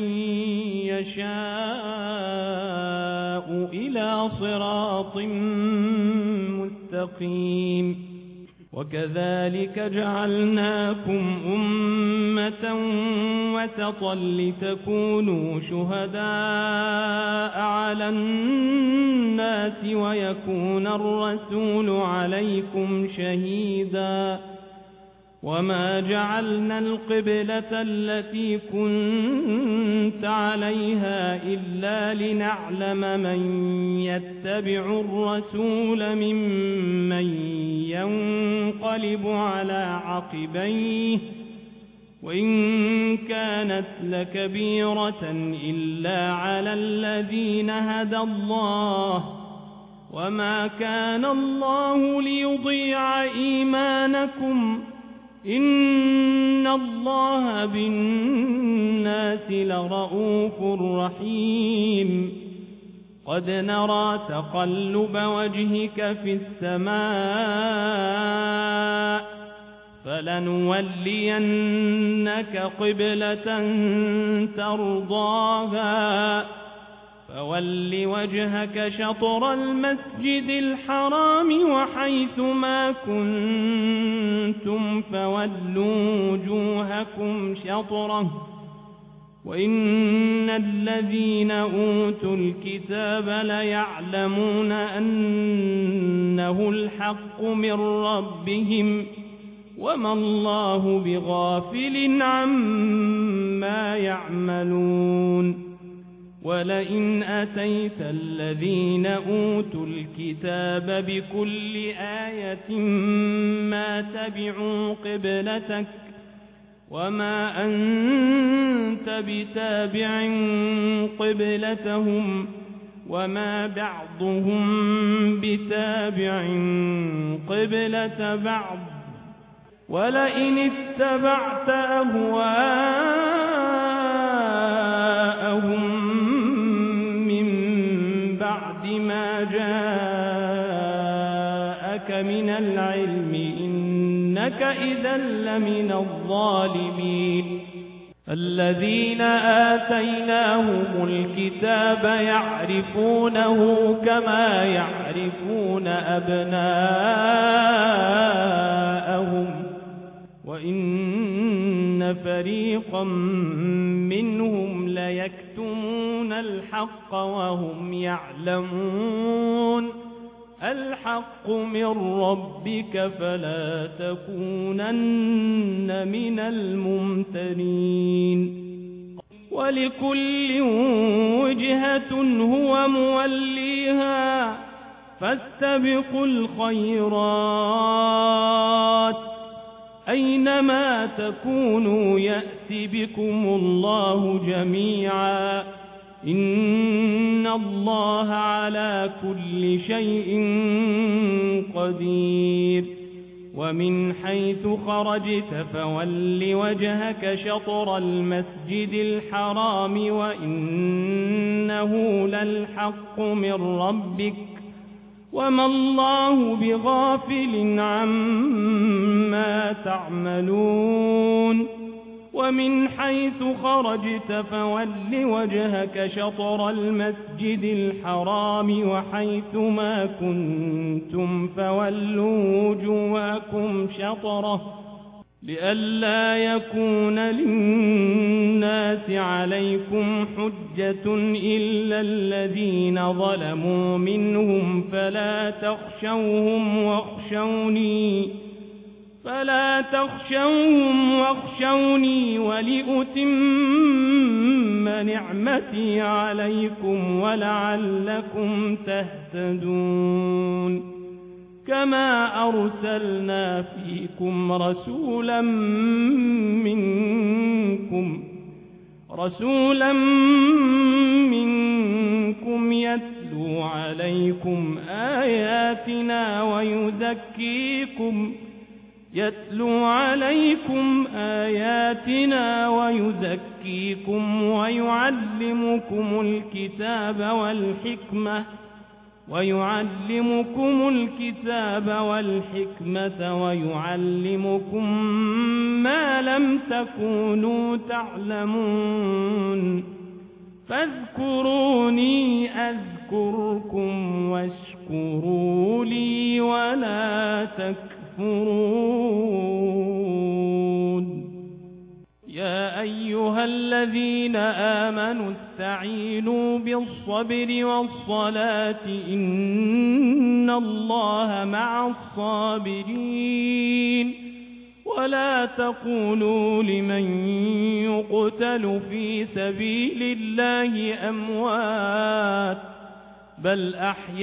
A: يشاء إلى صراط مستقيم وكذلك جعلناكم أمة وسطا لتكونوا شهداء على الناس ويكون الرسول عليكم شهيدا وما جعلنا القبلة التي كنت عليها إلا لنعلم من يتبع الرسول ممن ينقلب على عقبيه وإن كانت لكبيرة إلا على الذين هدى الله وما كان الله ليضيع إيمانكم إن الله بالناس لرؤوف رحيم قد نرى تقلب وجهك في السماء فلنولينك قبلة ترضاها فول وجهك شطر المسجد الحرام وحيث ما كنتم فولوا وجوهكم شطره وإن الذين أوتوا الكتاب ليعلمون أنه الحق من ربهم وما الله بغافل عما يعملون ولئن أتيت الذين أوتوا الكتاب بكل آية ما تبعوا قبلتك وما أنت بتابع قبلتهم وما بعضهم بتابع قبلة بعض ولئن اتبعت أهواءهم من بعد ما جاءك من العلم إنك إذا لمن الظالمين الذين آتيناهم الكتاب يعرفونه كما يعرفون أبناءهم وإن فريقا منهم ليكتمون الحق وهم يعلمون الحق من ربك فلا تكونن من الممترين ولكل وجهة هو موليها فاستبقوا الخيرات أينما تكونوا يأت بكم الله جميعا إن الله على كل شيء قدير ومن حيث خرجت فول وجهك شطر المسجد الحرام وإنه للحق من ربك وما الله بغافل عما تعملون ومن حيث خرجت فول وجهك شطر المسجد الحرام وحيث ما كنتم فولوا وجوهكم شطره لئلا يكون للناس عليكم حجة إلا الذين ظلموا منهم فلا تخشوهم واخشوني فلا تخشوهم واخشوني ولأتم نعمتي عليكم ولعلكم تهتدون كما أرسلنا فيكم رسولا منكم رسولا منكم يتلو عليكم آياتنا ويزكيكم يتلو عليكم آياتنا ويزكيكم ويعلمكم الكتاب والحكمة ويعلمكم الكتاب والحكمة ويعلمكم ما لم تكونوا تعلمون فاذكروني أذكركم واشكروا لي ولا تكفرون يا أيها الذين آمنوا استعينوا بالصبر والصلاة إن الله مع الصابرين ولا تقولوا لمن يقتل في سبيل الله أموات بل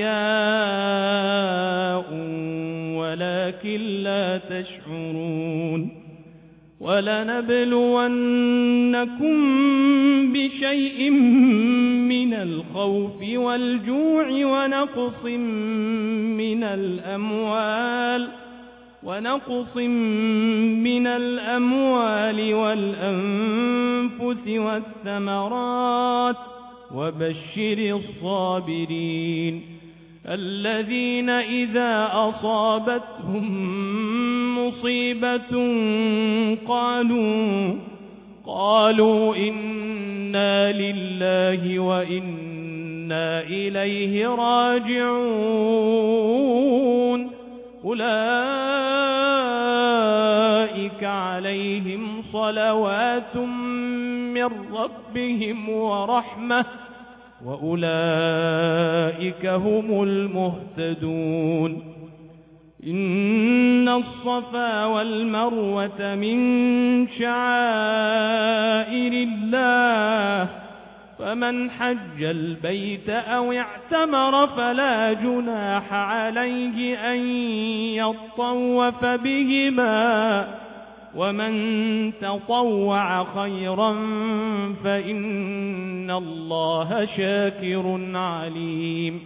A: أحياء ولكن لا تشعرون ولنبلونكم بشيء من الخوف والجوع ونقص من الأموال ونقص من الأموال والأنفس والثمرات وبشر الصابرين الذين إذا أصابتهم مصيبة قالوا قالوا إنا لله وإنا إليه راجعون أولئك عليهم صلوات من ربهم ورحمة وأولئك هم المهتدون إن الصفا والمروة من شعائر الله فمن حج البيت أو اعتمر فلا جناح عليه أن يطوف بهما ومن تطوع خيرا فإن الله شاكر عليم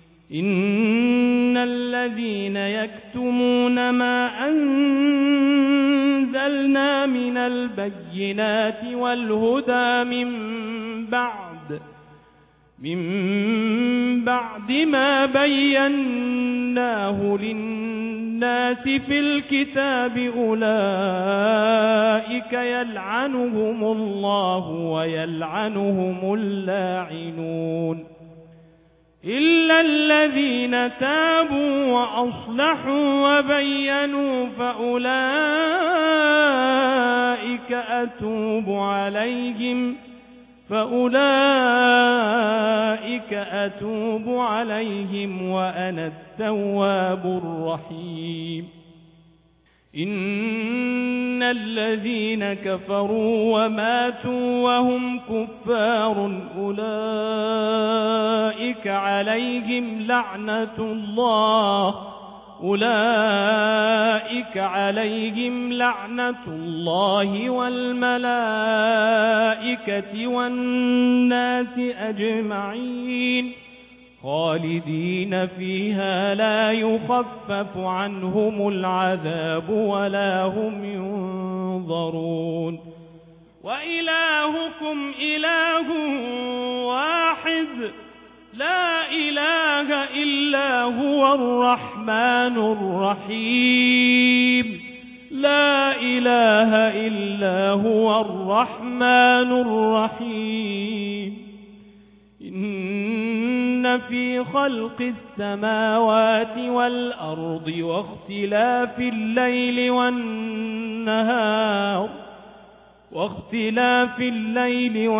A: إن الذين يكتمون ما أنزلنا من البينات والهدى من بعد من بعد ما بيناه للناس في الكتاب أولئك يلعنهم الله ويلعنهم اللاعنون إلا الذين تابوا وأصلحوا وبينوا فأولئك أتوب عليهم فأولئك أتوب عليهم وأنا التواب الرحيم إن الذين كفروا وماتوا وهم كفار أولئك عليهم لعنة الله أولئك عليهم لعنة الله والملائكة والناس أجمعين خالدين فيها لا يخفف عنهم العذاب ولا هم ينظرون وإلهكم إله واحد لا إله إلا هو الرحمن الرحيم لا إله إلا هو الرحمن الرحيم إن في خلق السماوات والأرض واختلاف الليل والنهار واختلاف الليل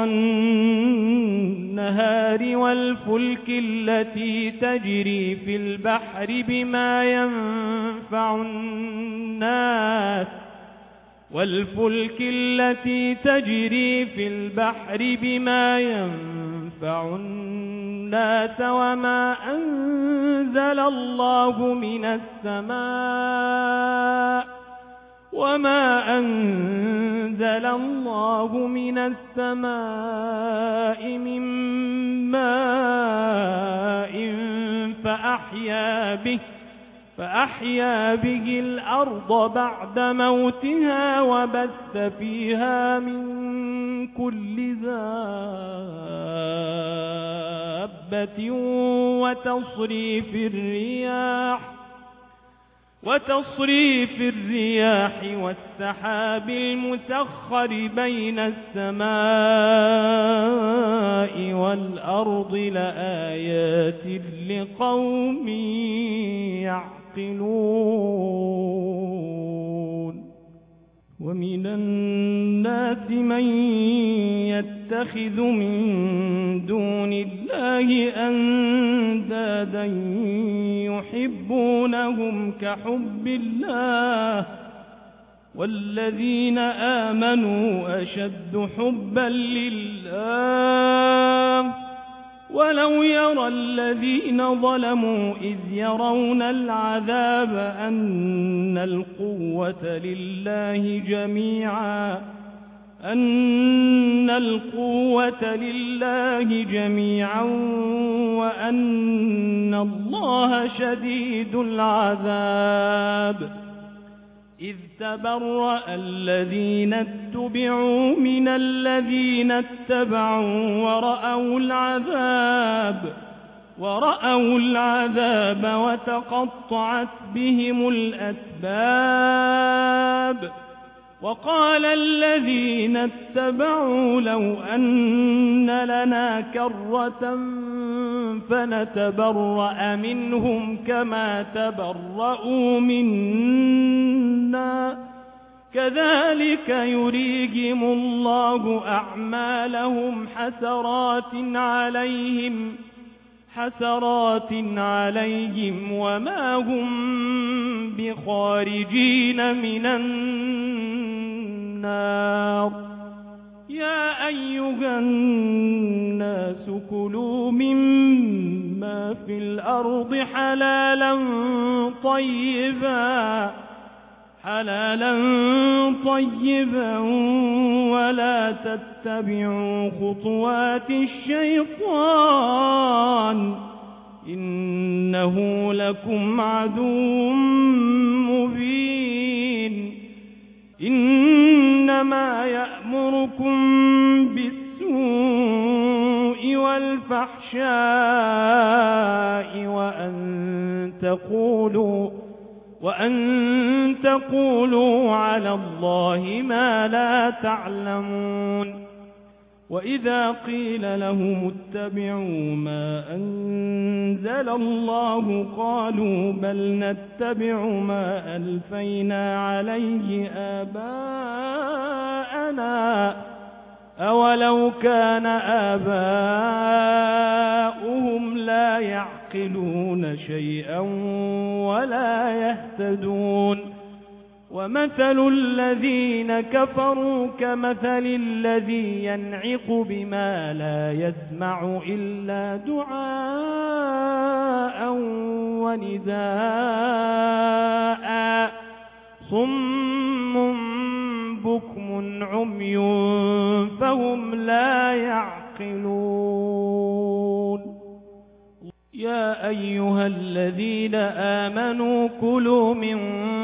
A: والنهار والفلك التي تجري في البحر بما ينفع الناس والفلك التي تجري في البحر بما ينفع الناس وما أنزل الله من السماء وما أنزل الله من السماء من ماء فأحيا به فأحيا به الأرض بعد موتها وبث فيها من كل دابة وتصريف الرياح وتصريف الرياح والسحاب المسخر بين السماء والأرض لآيات لقوم يعقلون ومن الناس من يتخذ من دون الله أندادا يحبونهم كحب الله والذين آمنوا أشد حبا لله ولو يرى الذين ظلموا إذ يرون العذاب أن القوة لله جميعا أن القوة لله جميعا وأن الله شديد العذاب إذ تبرأ الذين اتبعوا من الذين اتبعوا ورأوا العذاب ورأوا العذاب وتقطعت بهم الأسباب وقال الذين اتبعوا لو أن لنا كرة فنتبرأ منهم كما تبرؤوا منا كذلك يريهم الله أعمالهم حسرات عليهم حسرات عليهم وما هم بخارجين من النار يا أيها الناس كلوا مما في الأرض حلالا طيبا حلالا طيبا ولا تتبعوا خطوات الشيطان إنه لكم عدو مبين إنما يأمركم بالسوء والفحشاء وأن تقولوا وأن تقولوا على الله ما لا تعلمون وإذا قيل لهم اتبعوا ما أنزل الله قالوا بل نتبع ما ألفينا عليه آباءنا أولو كان آباؤهم لا يعقلون شيئا ولا يهتدون ومثل الذين كفروا كمثل الذي ينعق بما لا يسمع إلا دعاء ونداء صم بكم عمي فهم لا يعقلون يا أيها الذين آمنوا كلوا من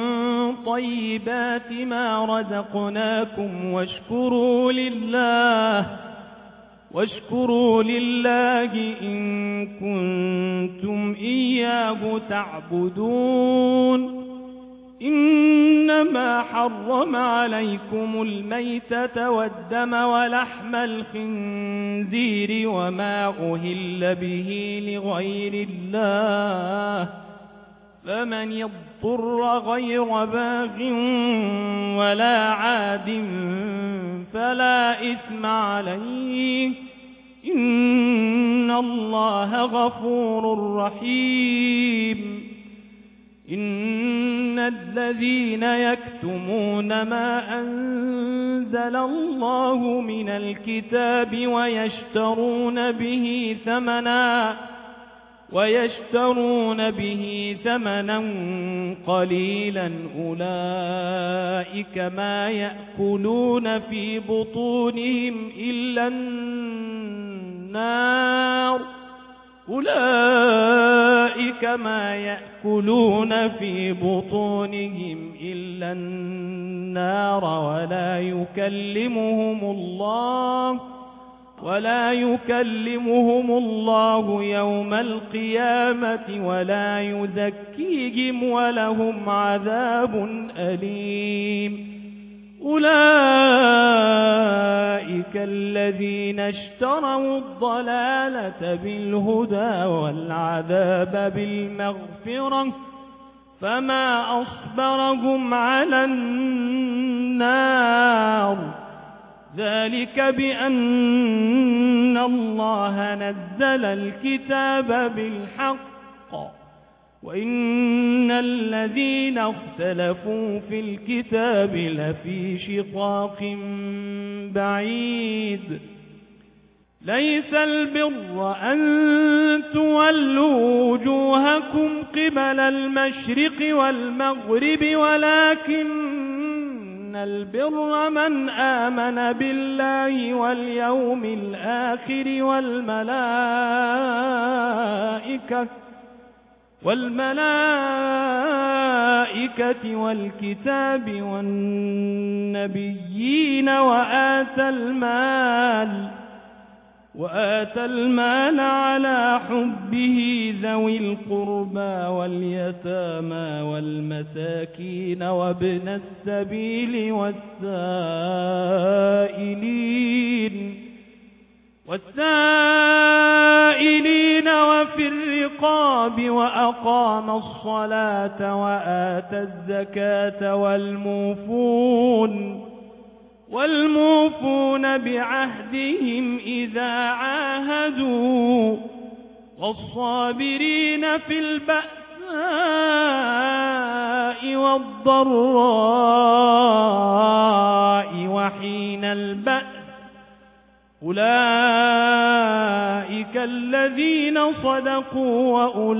A: طيبات ما رزقناكم واشكروا لله واشكروا لله إن كنتم إياه تعبدون إنما حرم عليكم الميتة والدم ولحم الخنزير وما أهل به لغير الله فمن يضطر غير باغ ولا عاد فلا إثم عليه إن الله غفور رحيم إن الذين يكتمون ما أنزل الله من الكتاب ويشترون به ثمنا ويشترون به ثمنا قليلا أولئك ما يأكلون في بطونهم إلا النار أولئك ما يأكلون في بطونهم إلا النار ولا يكلمهم الله ولا يكلمهم الله يوم القيامة ولا يزكيهم ولهم عذاب أليم أولئك الذين اشتروا الضلالة بالهدى والعذاب بالمغفرة فما أصبرهم على النار ذلك بأن الله نزل الكتاب بالحق وإن الذين اختلفوا في الكتاب لفي شقاق بعيد ليس البر أن تولوا وجوهكم قبل المشرق والمغرب ولكن البر من آمن بالله واليوم الآخر والملائكة والملائكة والكتاب والنبيين وآتى المال وآتى المال على حبه ذوي القربى واليتامى والمساكين وابن السبيل والسائلين والسائلين وفي الرقاب وأقام الصلاة وآتى الزكاة والموفون والموفون بعهدهم إذا عاهدوا والصابرين في البأساء والضراء وحين البأس أولئك الذين صدقوا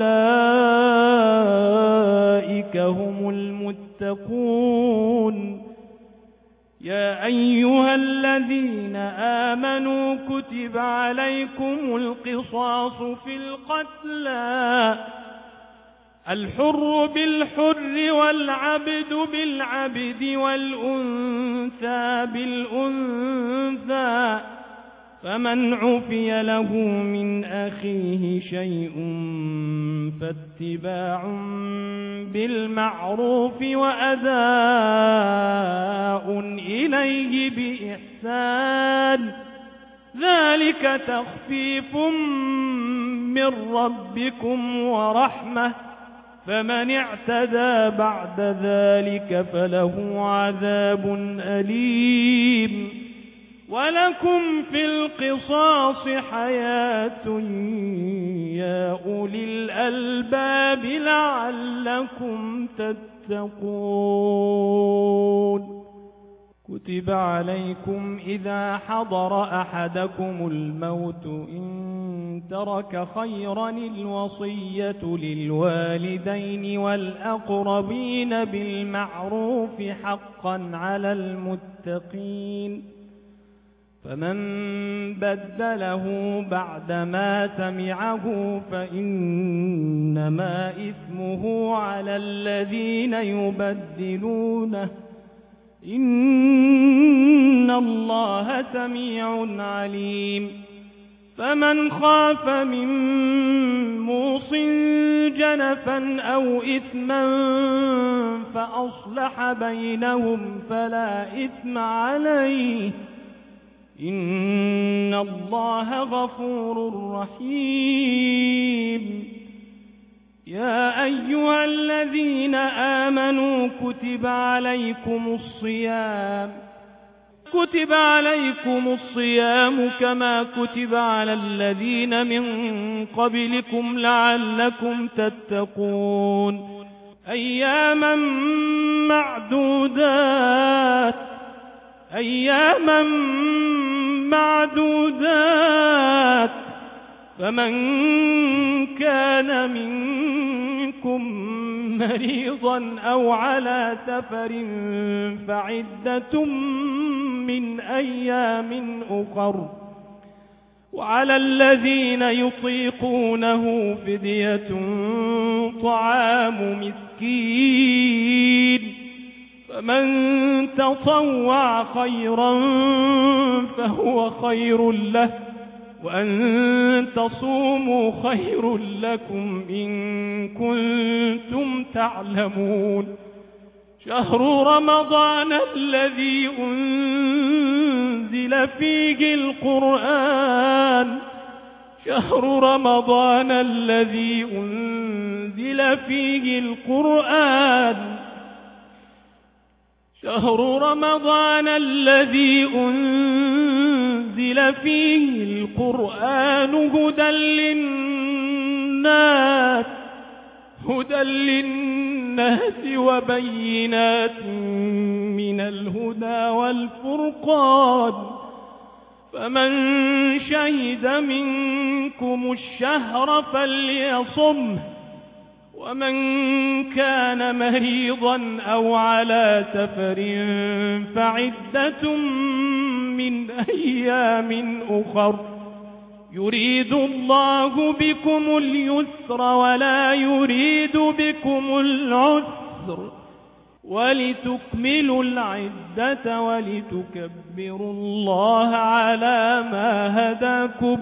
A: وأولئك هم المتقون. يا أيها الذين آمنوا كتب عليكم القصاص في القتلى، الحر بالحر والعبد بالعبد والأنثى بالأنثى، فمن عفي له من أخيه شيء فاتباع بالمعروف وأداء إليه بإحسان، ذلك تخفيف من ربكم ورحمة، فمن اعتدى بعد ذلك فله عذاب أليم. ولكم في القصاص حياة يا أولي الألباب لعلكم تتقون. كتب عليكم إذا حضر أحدكم الموت إن ترك خيرا الوصية للوالدين والأقربين بالمعروف حقا على المتقين، فمن بدله بعدما سمعه فإنما إثمه على الذين يبدلونه، إن الله سميع عليم. فمن خاف من موص جنفا أو إثما فأصلح بينهم فلا إثم عليه، إن الله غفور رحيم. يا أيها الذين آمنوا كتب عليكم الصيام كتب عليكم الصيام كما كتب على الذين من قبلكم لعلكم تتقون، أياما معدودات أياما معدودات فمن كان منكم مريضا أو على سفر فعدة من أيام أخر، وعلى الذين يطيقونه فدية طعام مسكين، فمن تطوع خيرا فهو خير له، وأن تصوموا خير لكم إن كنتم تعلمون. شهر رمضان الذي أنزل فيه القرآن شهر رمضان الذي أنزل فيه القرآن شهر رمضان الذي أنزل فيه القرآن هدى للناس هدى للناس وبينات من الهدى والفرقان، فمن شهد منكم الشهر فليصمه، ومن كان مريضا أو على سفر فعدة من أيام أخر، يريد الله بكم اليسر ولا يريد بكم العسر، ولتكملوا العدة ولتكبروا الله على ما هداكم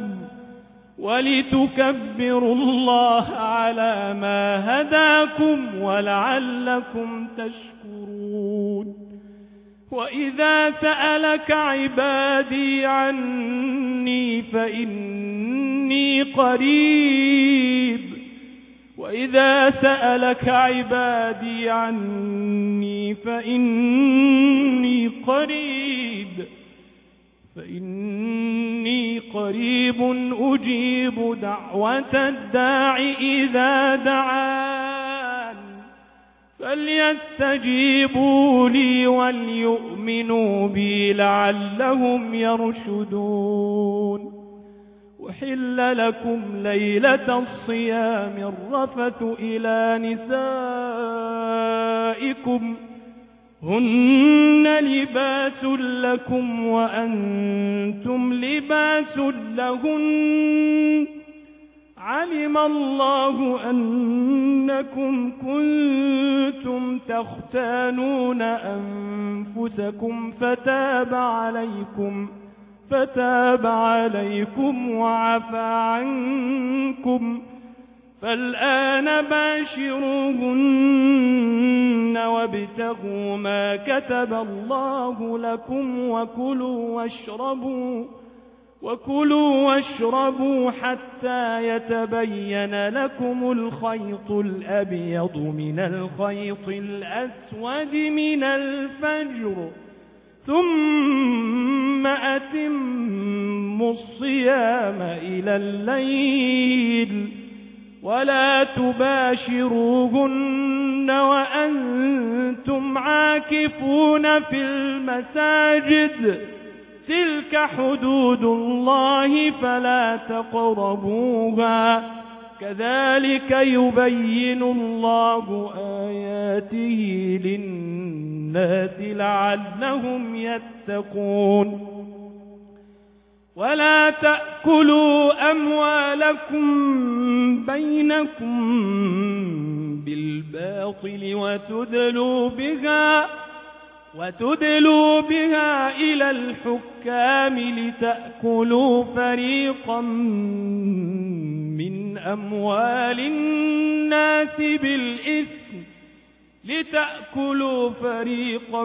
A: ولتكبروا الله على ما هداكم ولعلكم تشكرون. وإذا سألك عبادي عني فإني قريب وإذا سألك عبادي عني فإني قريب فإني قريب أجيب دعوة الداع إذا دعان فليستجيبوا لي وليؤمنوا بي لعلهم يرشدون. أحل لكم ليلة الصيام الرفث إلى نسائكم هن لباس لكم وأنتم لباس لهن علم الله أنكم كنتم تختانون أنفسكم فتاب عليكم فتاب عليكم وعفى عنكم فالآن باشروهن وابتغوا ما كتب الله لكم وكلوا واشربوا وكلوا واشربوا حتى يتبين لكم الخيط الأبيض من الخيط الأسود من الفجر ثم أتموا الصيام إلى الليل ولا تباشروهن وأنتم عاكفون في المساجد تلك حدود الله فلا تقربوها كذلك يبين الله آياته للناس لعلهم يتقون. ولا تأكلوا أموالكم بينكم بالباطل وتدلوا بها وتدلوا بها إلى الحكام لتأكلوا فريقا من أموال الناس بالإثم لتأكلوا فريقا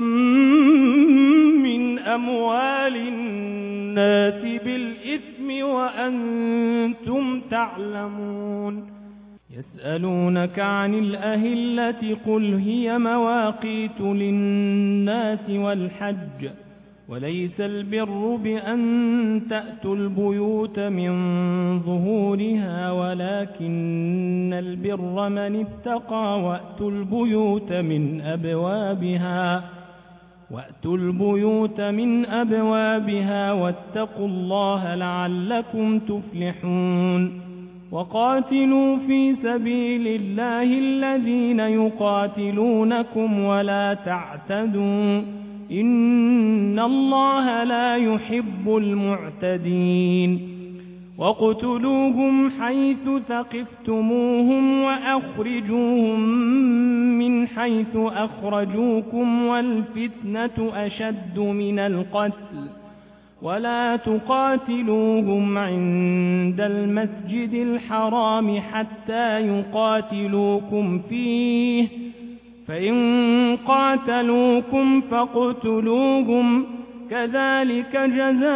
A: من أموال الناس بالإثم وأنتم تعلمون. يسألونك عن الأهلة قل هي مواقيت للناس والحج وليس البر بأن تأتوا البيوت من ظهورها ولكن البر من اتقى وأتوا البيوت من أبوابها وأتوا البيوت من أبوابها واتقوا الله لعلكم تفلحون. وقاتلوا في سبيل الله الذين يقاتلونكم ولا تعتدوا إن الله لا يحب المعتدين. وقتلوهم حيث ثقفتموهم وأخرجوهم من حيث أخرجوكم والفتنة أشد من القتل ولا تقاتلوهم عند المسجد الحرام حتى يقاتلوكم فيه فإن قاتلوكم فاقتلوهم كذلك جزاء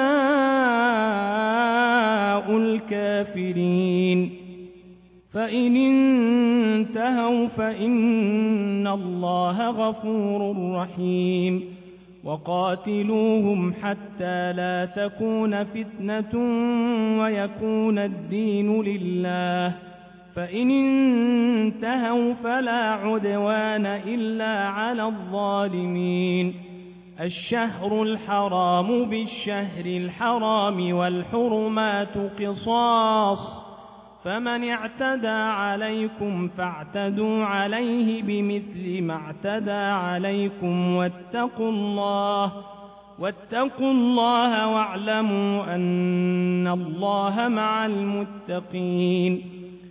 A: الكافرين. فإن انتهوا فإن الله غفور رحيم. وقاتلوهم حتى لا تكون فتنة ويكون الدين لله فإن انتهوا فلا عدوان إلا على الظالمين. الشهر الحرام بالشهر الحرام والحرمات قصاص فمن اعتدى عليكم فاعتدوا عليه بمثل ما اعتدى عليكم واتقوا الله واتقوا الله واعلموا أن الله مع المتقين.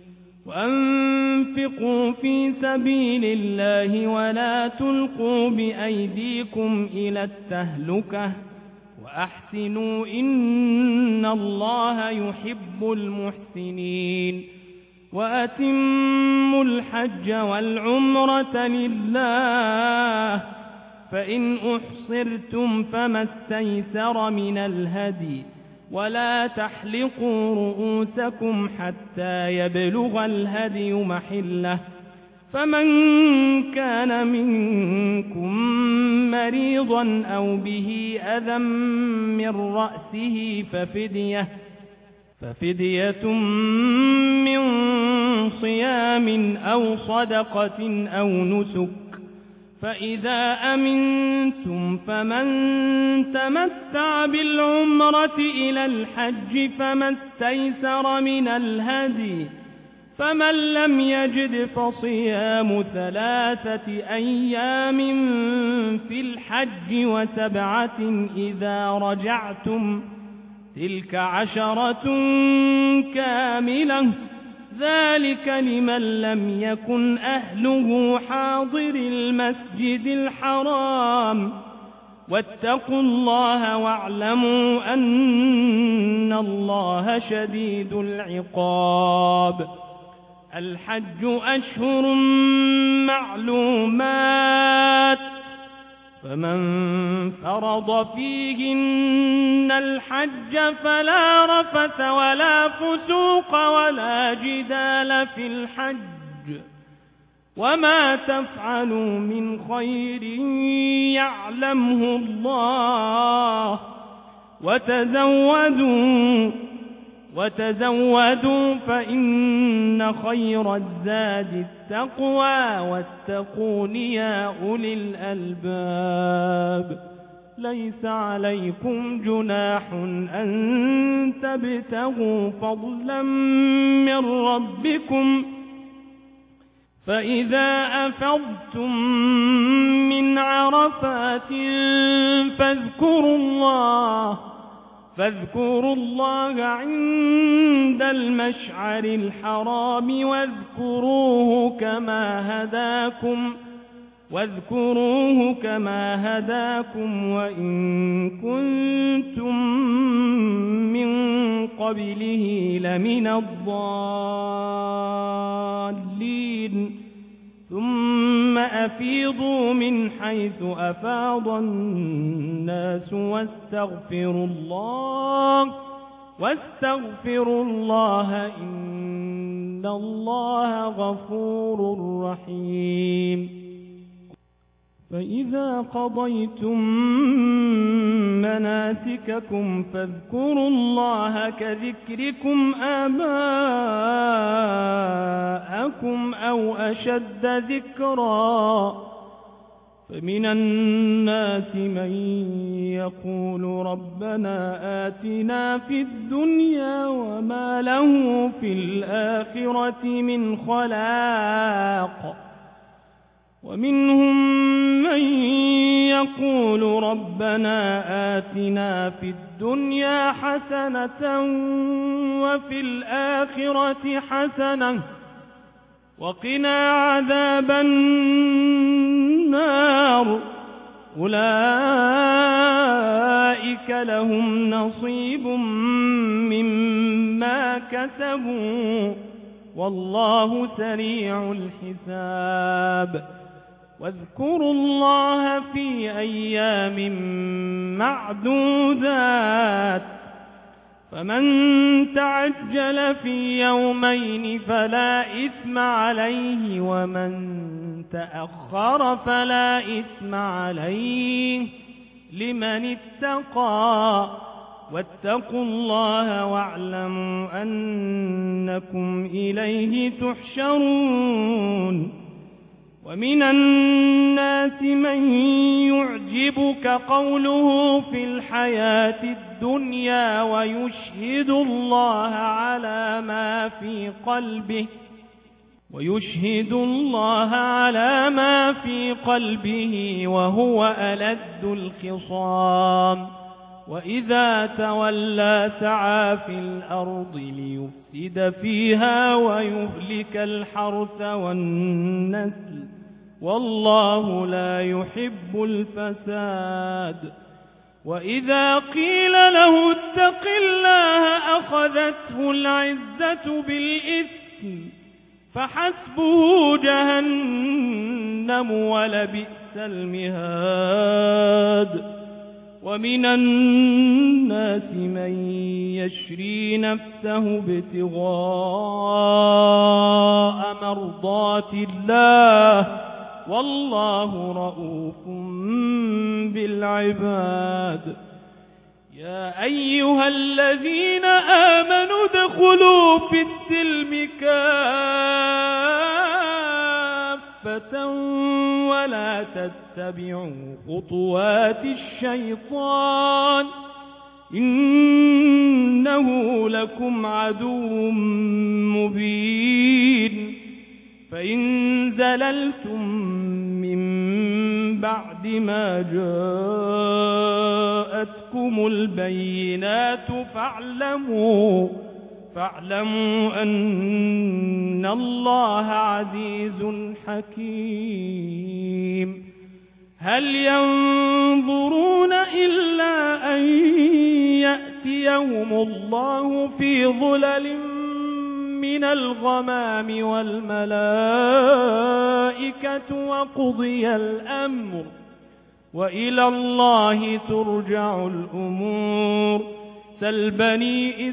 A: وأنفقوا في سبيل الله ولا تلقوا بأيديكم إلى التهلكة وأحسنوا إن الله يحب المحسنين. وأتموا الحج والعمرة لله فإن أحصرتم فما استيسر من الهدي ولا تحلقوا رؤوسكم حتى يبلغ الهدي محله فمن كان منكم مريضا أو به أذى من رأسه ففدية ففدية من صيام أو صدقة أو نسك فإذا أمنتم فمن تمتع بالعمرة إلى الحج فما استيسر من الهدي فمن لم يجد فصيام ثلاثة أيام في الحج وسبعة إذا رجعتم تلك عشرة كاملة ذلك لمن لم يكن أهله حاضر المسجد الحرام واتقوا الله واعلموا أن الله شديد العقاب. الحج أشهر معلومات فمن فرض فيهن الحج فلا رفث ولا فسوق ولا جدال في الحج وما تفعلوا من خير يعلمه الله وتزودوا وتزودوا فإن خير الزاد التقوى واتقون يا أولي الألباب. ليس عليكم جناح أن تبتغوا فضلا من ربكم فإذا أفضتم من عرفات فاذكروا الله فاذكروا الله عند المشعر الحرام واذكروه كما هداكم واذكروه كما هداكم وإن كنتم من قبله لمن الضالين. ثم أفيضوا من حيث أفاض الناس واستغفروا الله واستغفروا الله إن الله غفور رحيم. فإذا قضيتم مناسككم فاذكروا الله كذكركم آباءكم أو أشد ذكرا فمن الناس من يقول ربنا آتنا في الدنيا وما له في الآخرة من خلاق ومنهم من يقول ربنا آتنا في الدنيا حسنة وفي الآخرة حسنة وقنا عذاب النار أولئك لهم نصيب مما كسبوا والله سريع الحساب. واذكروا الله في أيام معدودات فمن تعجل في يومين فلا إثم عليه ومن تأخر فلا إثم عليه لمن اتقى واتقوا الله واعلموا أنكم إليه تحشرون. ومن الناس من يعجبك قوله في الحياة الدنيا ويشهد الله على ما في قلبه ويشهد الله على ما في قلبه وهو ألد الخصام وإذا تولى سعى في الأرض ليفسد فيها ويهلك الحرث والنسل والله لا يحب الفساد. وإذا قيل له اتق الله أخذته العزة بالإثم فحسبه جهنم ولبئس المهاد. ومن الناس من يشري نفسه ابتغاء مرضات الله والله رؤوف بالعباد. يا أيها الذين آمنوا ادخلوا في السلم كافة كافة ولا تتبعوا خطوات الشيطان إنه لكم عدو مبين فإن زللتم من بعد ما جاءتكم البينات فاعلموا فاعلموا أن الله عزيز حكيم هل ينظرون إلا أن يأتيهم الله في ظلل من الغمام والملائكة وقضي الأمر وإلى الله ترجع الأمور سل بني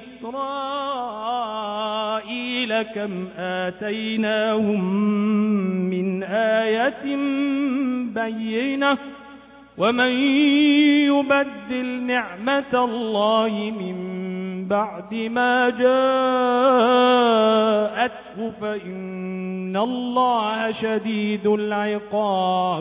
A: إسرائيل كم آتيناهم من آية بينة ومن يبدل نعمة الله من بعد ما جاءته فإن الله شديد العقاب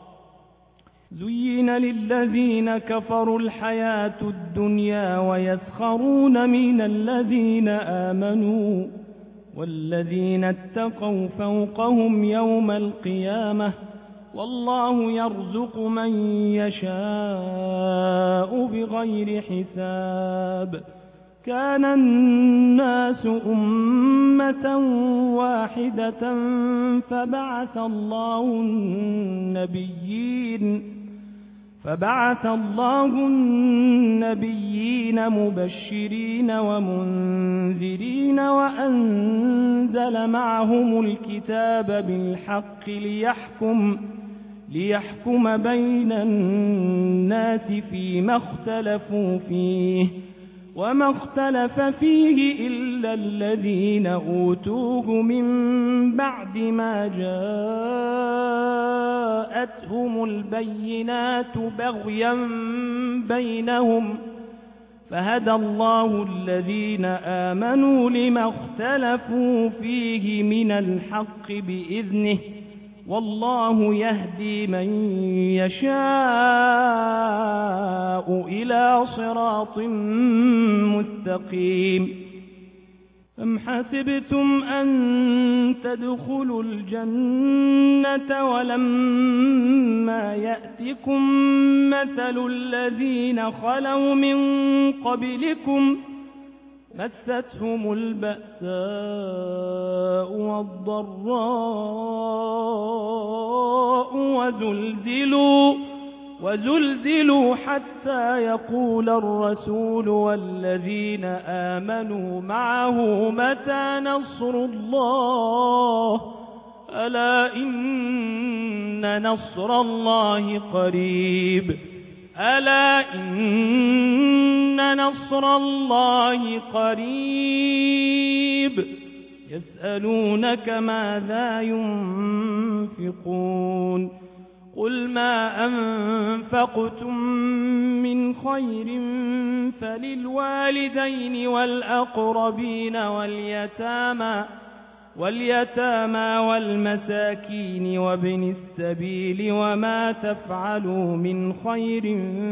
A: زين للذين كفروا الحياة الدنيا ويسخرون من الذين آمنوا والذين اتقوا فوقهم يوم القيامة والله يرزق من يشاء بغير حساب كان الناس أمة واحدة فبعث الله النبيين فبعث الله النبيين مبشرين ومنذرين وأنزل معهم الكتاب بالحق ليحكم ليحكم بين الناس فيما اختلفوا فيه وما اختلف فيه إلا الذين أوتوه من بعد ما جاءتهم البينات بغيا بينهم فهدى الله الذين آمنوا لما اختلفوا فيه من الحق بإذنه والله يهدي من يشاء إلى صراط مستقيم أم حسبتم أن تدخلوا الجنة ولما يأتكم مثل الذين خلوا من قبلكم مستهم البأساء والضراء وزلزلوا وزلزلوا حتى يقول الرسول والذين آمنوا معه متى نصر الله ألا إن نصر الله قريب ألا إن نصر الله قريب يسألونك ماذا ينفقون قل ما أنفقتم من خير فللوالدين والأقربين واليتامى واليتامى والمساكين وابن السبيل وما تفعلوا من خير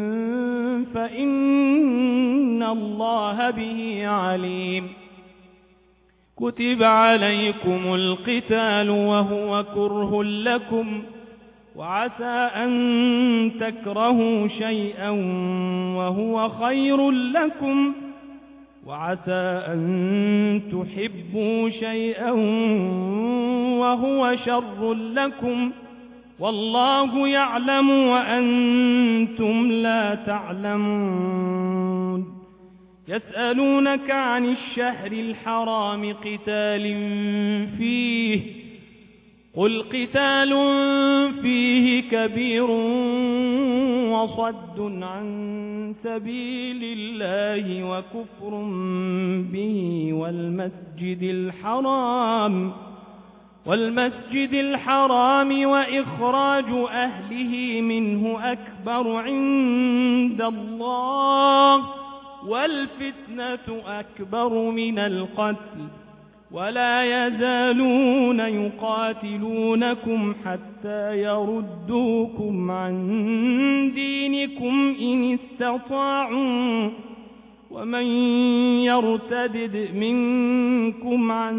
A: فإن الله به عليم كتب عليكم القتال وهو كره لكم وعسى أن تكرهوا شيئا وهو خير لكم وعسى أن تحبوا شيئا وهو شر لكم والله يعلم وأنتم لا تعلمون يسألونك عن الشهر الحرام قتال فيه قل قتال فيه كبير وصد عن سبيل الله وكفر به والمسجد الحرام والمسجد الحرام وإخراج أهله منه أكبر عند الله والفتنة أكبر من القتل ولا يزالون يقاتلونكم حتى يردوكم عن دينكم إن استطاعوا ومن يرتدد منكم عن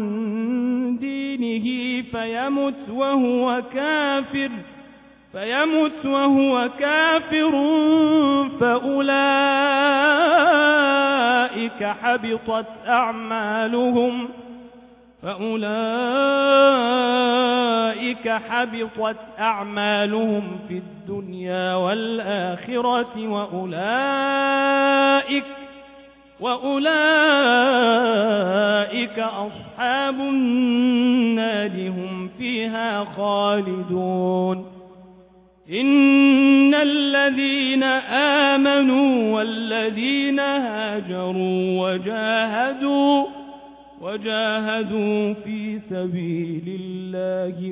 A: دينه فيمت وهو كافر فيمت وهو كافر فأولئك حبطت أعمالهم فأولئك حبطت أعمالهم في الدنيا والآخرة وأولئك وأولئك أصحاب النار هم فيها خالدون إن الذين آمنوا والذين هاجروا وجاهدوا وجاهدوا في سبيل الله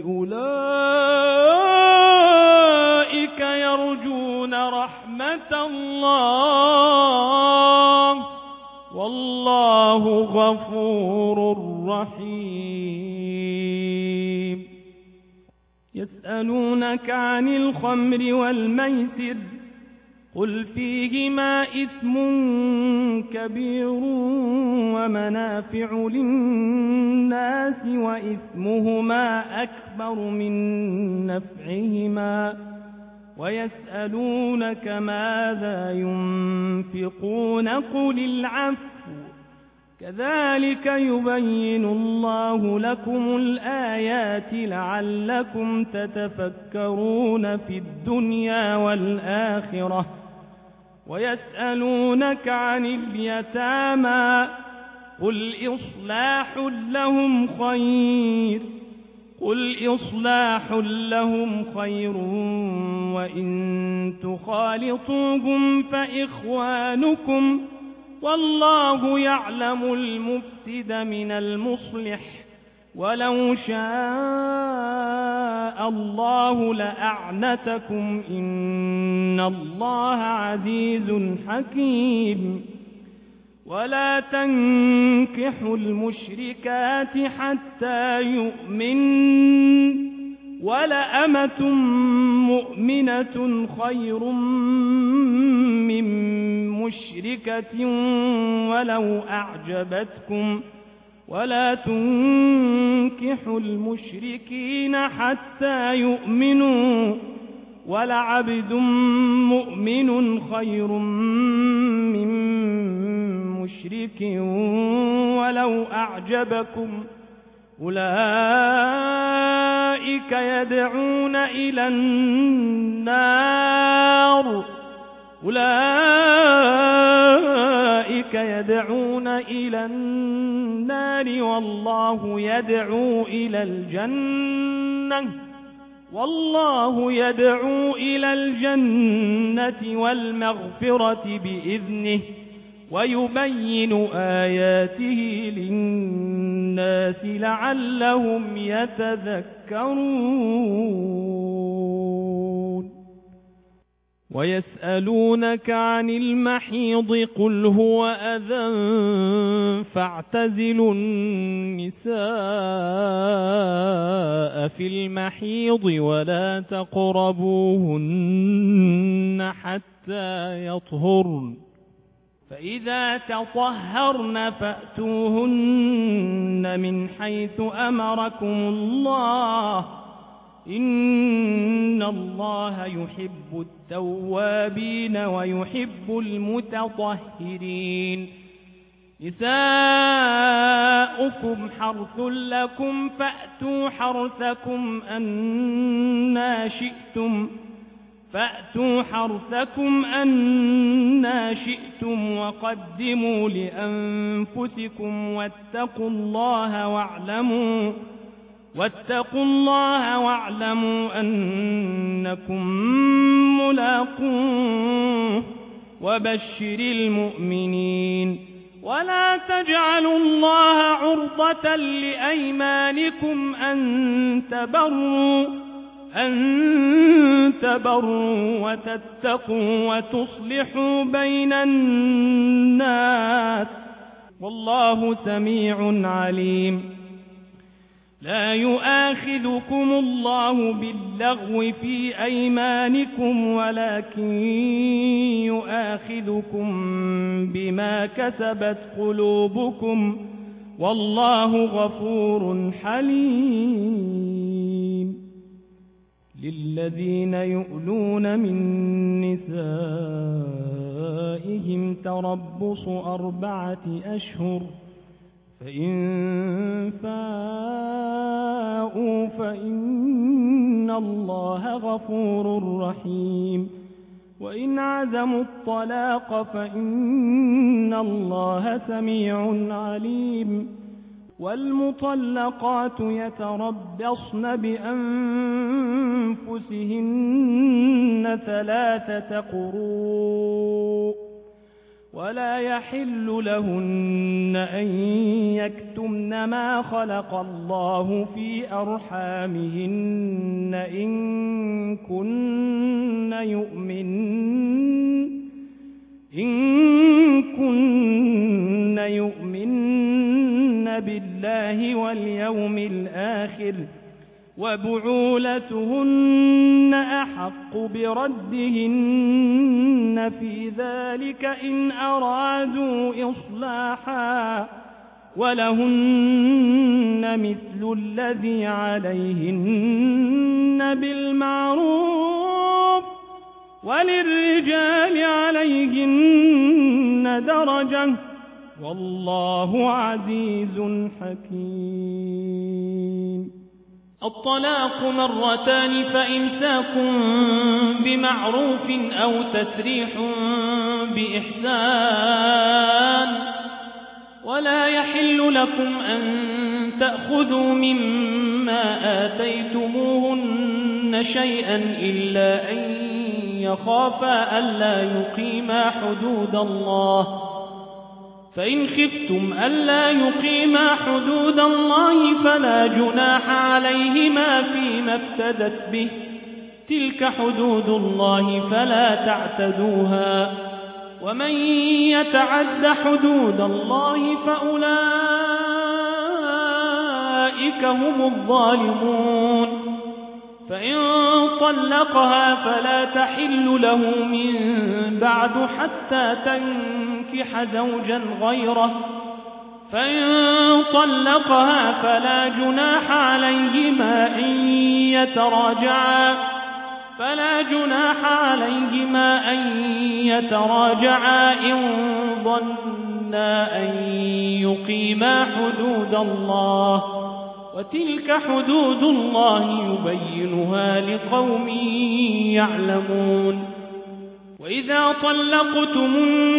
A: أولئك يرجون رحمة الله والله غفور رحيم يسألونك عن الخمر والميسر قل فيهما إثم كبير ومنافع للناس وإثمهما أكبر من نفعهما ويسألونك ماذا ينفقون قل العفو كذلك يبين الله لكم الآيات لعلكم تتفكرون في الدنيا والآخرة ويسألونك عن اليتامى قل إصلاح لهم خير قل إصلاح لهم خير وإن تخالطوهم فإخوانكم والله يعلم المفسد من المصلح ولو شاء الله لأعنتكم إن الله عزيز حكيم ولا تنكحوا المشركات حتى يؤمن ولأمة مؤمنة خير من مشركة ولو أعجبتكم ولا تنكحوا المشركين حتى يؤمنوا ولعبد مؤمن خير من مشرك ولو أعجبكم أولئك يدعون إلى النار أولئك يدعون إلى النار والله يدعو إلى الجنة والله يدعو إلى الجنة والمغفرة بإذنه ويبين آياته للناس لعلهم يتذكرون ويسألونك عن المحيض قل هو أذى فاعتزلوا النساء في المحيض ولا تقربوهن حتى يطهرن فإذا تطهرن فأتوهن من حيث أمركم الله إن الله يحب التوابين ويحب المتطهرين نساؤكم حرث لكم فأتوا حرثكم أنى شئتم فأتوا حرثكم أنى شئتم وقدموا لأنفسكم واتقوا الله واعلموا واتقوا الله واعلموا أنكم ملاقوه وبشر المؤمنين ولا تجعلوا الله عرضة لأيمانكم أن تبروا أن تبروا وتتقوا وتصلحوا بين الناس والله سميع عليم لا يؤاخذكم الله باللغو في أيمانكم ولكن يؤاخذكم بما كسبت قلوبكم والله غفور حليم. للذين يؤلون من نسائهم تربص أربعة أشهر فإن فاءوا فإن الله غفور رحيم. وإن عزموا الطلاق فإن الله سميع عليم. والمطلقات يتربصن بأنفسهن ثلاثة قروء ولا يحل لهن أن يكتمن ما خلق الله في أرحامهن إن كن يؤمن إن كن يؤمن بالله واليوم الآخر وبعولتهن أحق بردهن في ذلك إن أرادوا إصلاحا ولهن مثل الذي عليهن بالمعروف وللرجال عليهن درجة والله عزيز حكيم. الطلاق مرتان فإمساك بمعروف أو تسريح بإحسان ولا يحل لكم أن تأخذوا مما آتيتموهن شيئا إلا أن يخافا ألا يقيما حدود الله فإن خفتم ألا يقيما حدود الله فلا جناح عليهما فيما افتدت به تلك حدود الله فلا تعتدوها ومن يتعد حدود الله فأولئك هم الظالمون. فإن طلقها فلا تحل له من بعد حتى تنكح زوجا غيره فإن طلقها فلا جناح عليهما إن يتراجعا فلا جناح عليهما أن يتراجعا إن ظنا أن يقيما حدود الله وتلك حدود الله يبينها لقوم يعلمون. وإذا طلقتم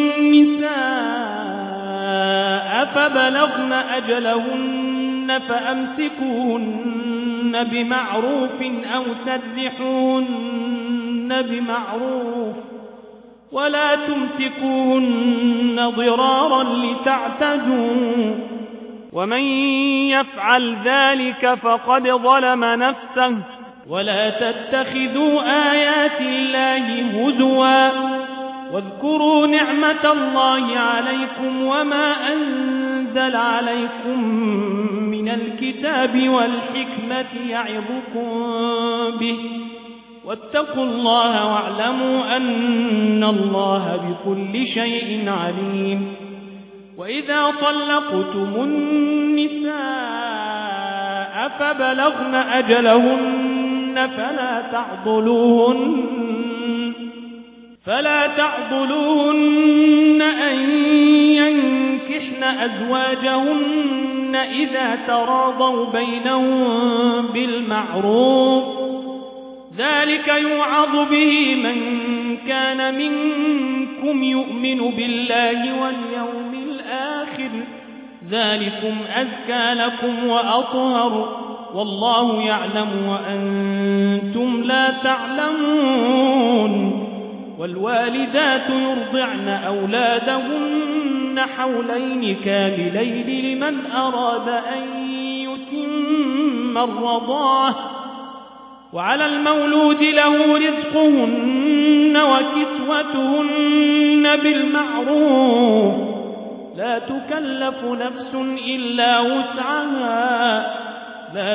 A: النساء فبلغن أجلهن فأمسكوهن بمعروف أو سرحوهن بمعروف ولا تمسكوهن ضرارا لتعتدوا ومن يفعل ذلك فقد ظلم نفسه ولا تتخذوا آيات الله هزوا واذكروا نعمة الله عليكم وما أنزل عليكم من الكتاب والحكمة يعظكم به واتقوا الله واعلموا أن الله بكل شيء عليم. وإذا طلقتم النساء فبلغن أجلهن فلا تعضلوهن فلا تعضلوهن أن ينكحن أزواجهن إذا تراضوا بينهم بالمعروف ذلك يوعظ به من كان منكم يؤمن بالله واليوم الآخر ذلكم أزكى لكم وأطهر والله يعلم وأنتم لا تعلمون. والوالدات يرضعن أولادهن حولين كاملين لمن أراد أن يتم الرضاعة وعلى المولود له رزقهن وكسوتهن بالمعروف لا تكلف نفس إلا وسعها لا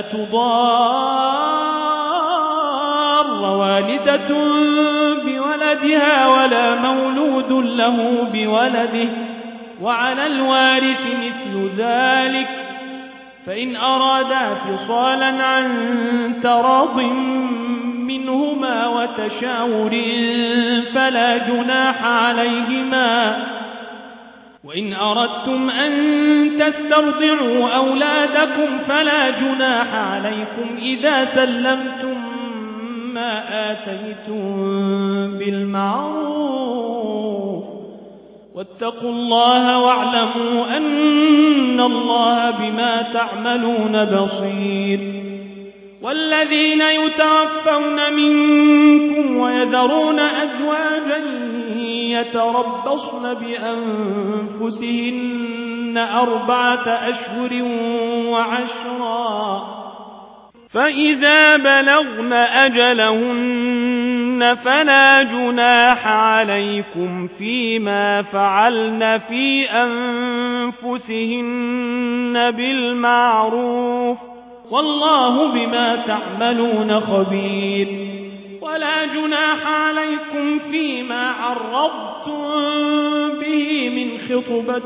A: تضار والدة بولدها ولا مولود له بولده وعلى الوارث مثل ذلك فإن أرادا فصالا عن تراض منهما وتشاور فلا جناح عليهما وإن أردتم أن تسترضعوا أولادكم فلا جناح عليكم إذا سلمتم ما آتيتم بالمعروف واتقوا الله واعلموا أن الله بما تعملون بصير والذين يتوفون منكم ويذرون أزواجا يتربصن بأنفسهن أربعة أشهر وعشرا فإذا بلغن أجلهن فلا جناح عليكم فيما فعلن في أنفسهن بالمعروف والله بما تعملون خبير ولا جناح عليكم فيما عرضتم به من خطبة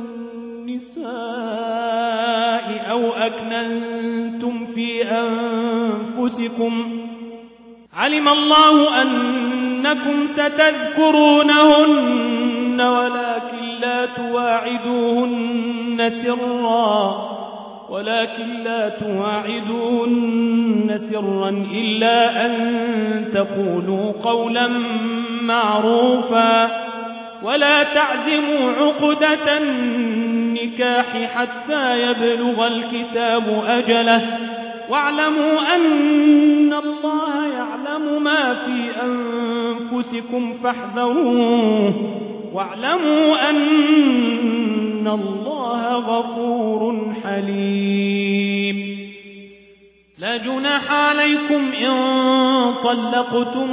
A: النساء أو أكننتم في أنفسكم علم الله أنكم ستذكرونهن ولكن لا تواعدوهن سرا ولكن لا تواعدوهن سرا إلا أن تقولوا قولا معروفا ولا تعزموا عقدة النكاح حتى يبلغ الكتاب أجله واعلموا أن الله يعلم ما في أنفسكم فاحذروه واعلموا أن الله غفور حليم لا جناح عليكم إن طلقتم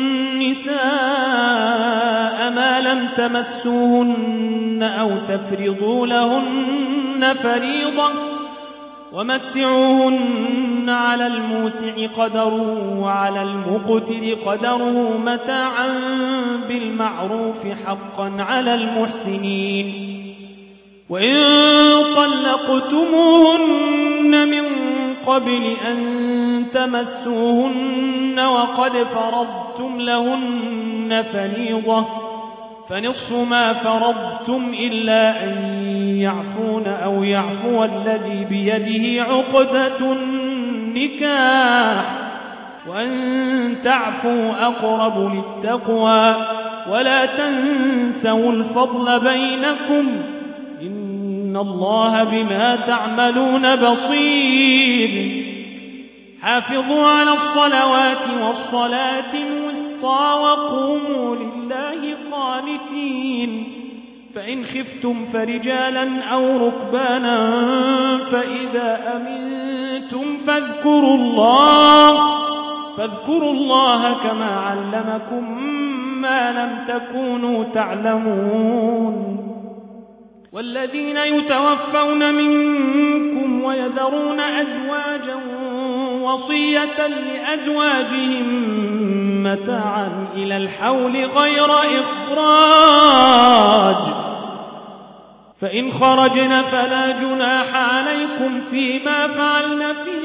A: النساء ما لم تمسوهن أو تفرضوا لهن فريضة ومتعوهن على الموسع قدره وعلى المقتر قدره متاعا بالمعروف حقا على المحسنين وإن طلقتموهن من قبل أن تمسوهن وقد فرضتم لهن فريضة فنصف ما فرضتم إلا أن يعفون أو يعفو الذي بيده عقدة النكاح وأن تعفوا أقرب للتقوى ولا تنسوا الفضل بينكم إن الله بما تعملون بصير حافظوا على الصلوات والصلاة الوسطى وقوموا لله قانتين فإن خفتم فرجالا أو ركبانا فإذا أمنتم فاذكروا الله فاذكروا الله كما علمكم ما لم تكونوا تعلمون والذين يتوفون منكم ويذرون أزواجا وصية لأزواجهم متاعا إلى الحول غير إخراج فإن خرجن فلا جناح عليكم فيما فعلن في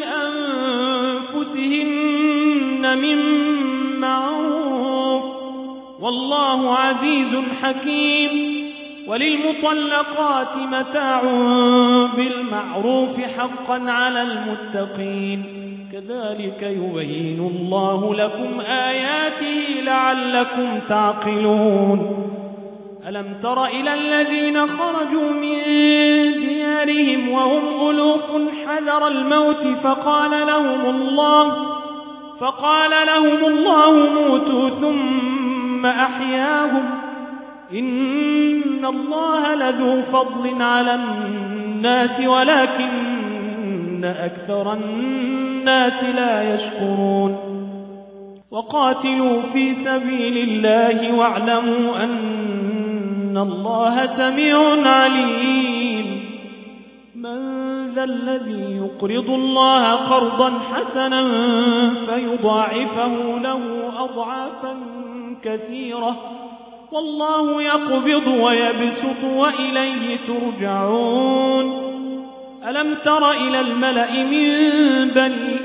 A: أنفسهن من معروف والله عزيز حكيم وللمطلقات متاع بالمعروف حقا على المتقين كذلك يبين الله لكم آياته لعلكم تعقلون ألم تر إلى الذين خرجوا من ديارهم وهم ألوف حذر الموت فقال لهم الله فقال لهم الله موتوا ثم أحياهم إن الله لذو فضل على الناس ولكن أكثر الناس لا يشكرون وقاتلوا في سبيل الله واعلموا أن الله سميع عليم من ذا الذي يقرض الله قرضا حسنا فيضاعفه له أضعافا كثيرة والله يقبض ويبسط وإليه ترجعون. ألم تر إلى الملأ من بني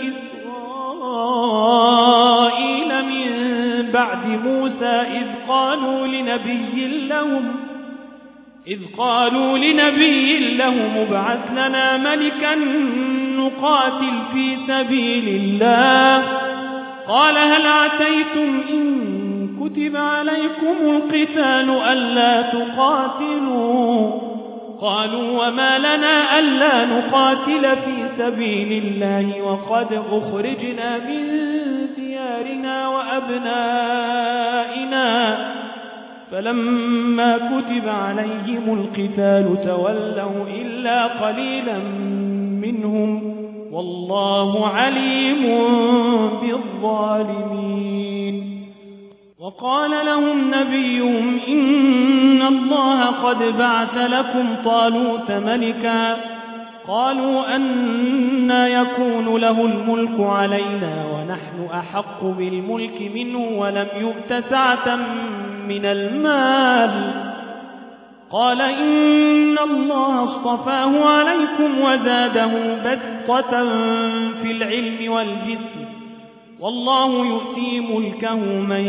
A: إسرائيل من بعد موسى إذ قالوا لنبي لهم إذ قالوا لنبي لهم ابعث لنا ملكا نقاتل في سبيل الله قال هل عسيتم إن كتب عليكم القتال ألا تقاتلوا قالوا وما لنا ألا نقاتل في سبيل الله وقد أخرجنا من ديارنا وأبنائنا فلما كتب عليهم القتال تولوا إلا قليلا منهم والله عليم بالظالمين. وقال لهم نبيهم إن الله قد بعث لكم طالوت ملكا قالوا أنى يكون له الملك علينا ونحن أحق بالملك منه ولم يؤت سعة من المال قال إن الله اصطفاه عليكم وزاده بسطة في العلم والجسم والله يؤتي ملكه من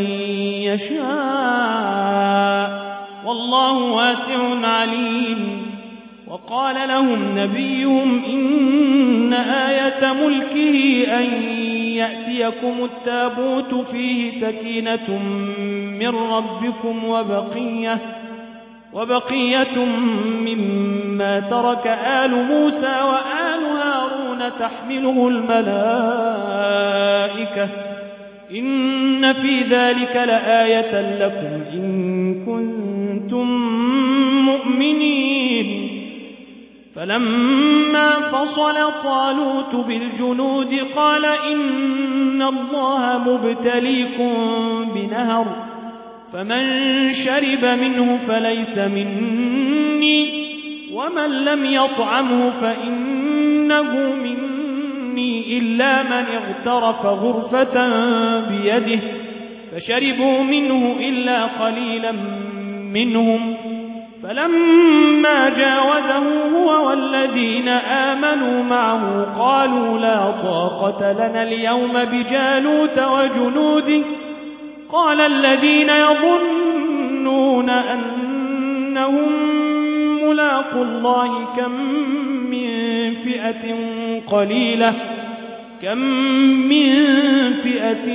A: يشاء والله واسع عليم. وقال لهم نبيهم إن آية ملكه أن يأتيكم التابوت فيه سكينة من ربكم وبقية وبقية مما ترك آل موسى وآل هارون تحمله الملائكة إن في ذلك لآية لكم إن كنتم مؤمنين. فلما فصل طالوت بالجنود قال إن الله مبتليكم بنهر فمن شرب منه فليس مني ومن لم يطعمه فإنه مني إلا من اغترف غرفة بيده فشربوا منه إلا قليلا منهم فلما جاوزه هو والذين آمنوا معه قالوا لا طاقة لنا اليوم بجالوت وجنوده قال الذين يظنون أنهم ملاقوا الله كم من فئة قليلة كم من فئة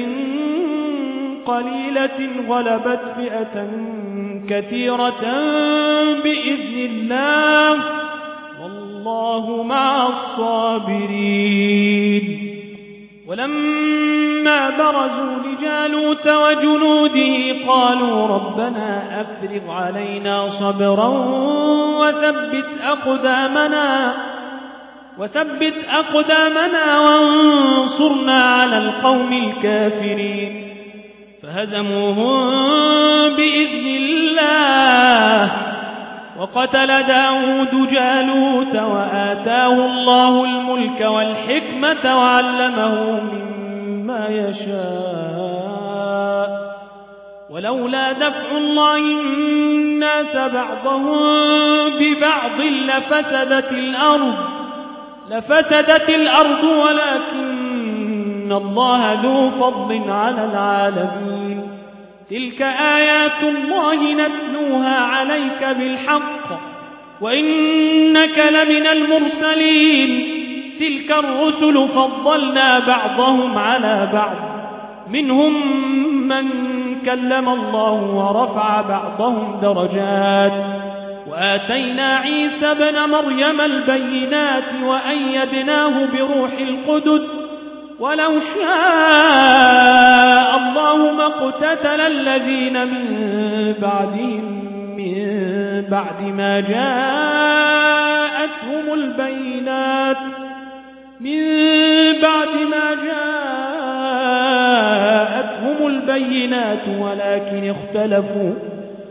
A: قليلة غلبت فئة كثيرة بإذن الله والله مع الصابرين. ولما برزوا لجالوت وجنوده قالوا ربنا أفرغ علينا صبرا وثبت أقدامنا وثبت أقدامنا وانصرنا على القوم الكافرين فهزموهم بإذن الله وقتل داود جالوت وآتاه الله الملك والحكمة وعلمه مما يشاء ولولا دفع الله الناس بعضهم ببعض لفسدت الأرض لفسدت الأرض ولكن الله ذو فضل على العالمين. تلك آيات الله نتلوها عليك بالحق وإنك لمن المرسلين. تلك الرسل فضلنا بعضهم على بعض منهم من كلم الله ورفع بعضهم درجات وآتينا عيسى ابن مريم البينات وأيدناه بروح القدس ولو شاء الله ما اقتتل الذين من بعدهم من بعد ما جاءتهم البينات من بعد ما جاءتهم البينات ولكن اختلفوا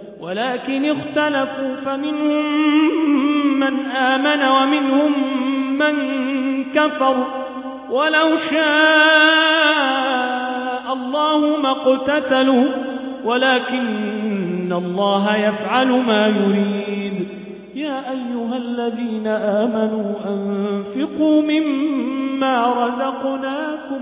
A: ولكن اختلفوا فمنهم من آمن ومنهم من كفر ولو شاء الله ما اقتتلوا ولكن الله يفعل ما يريد. يا أيها الذين آمنوا أنفقوا مما رزقناكم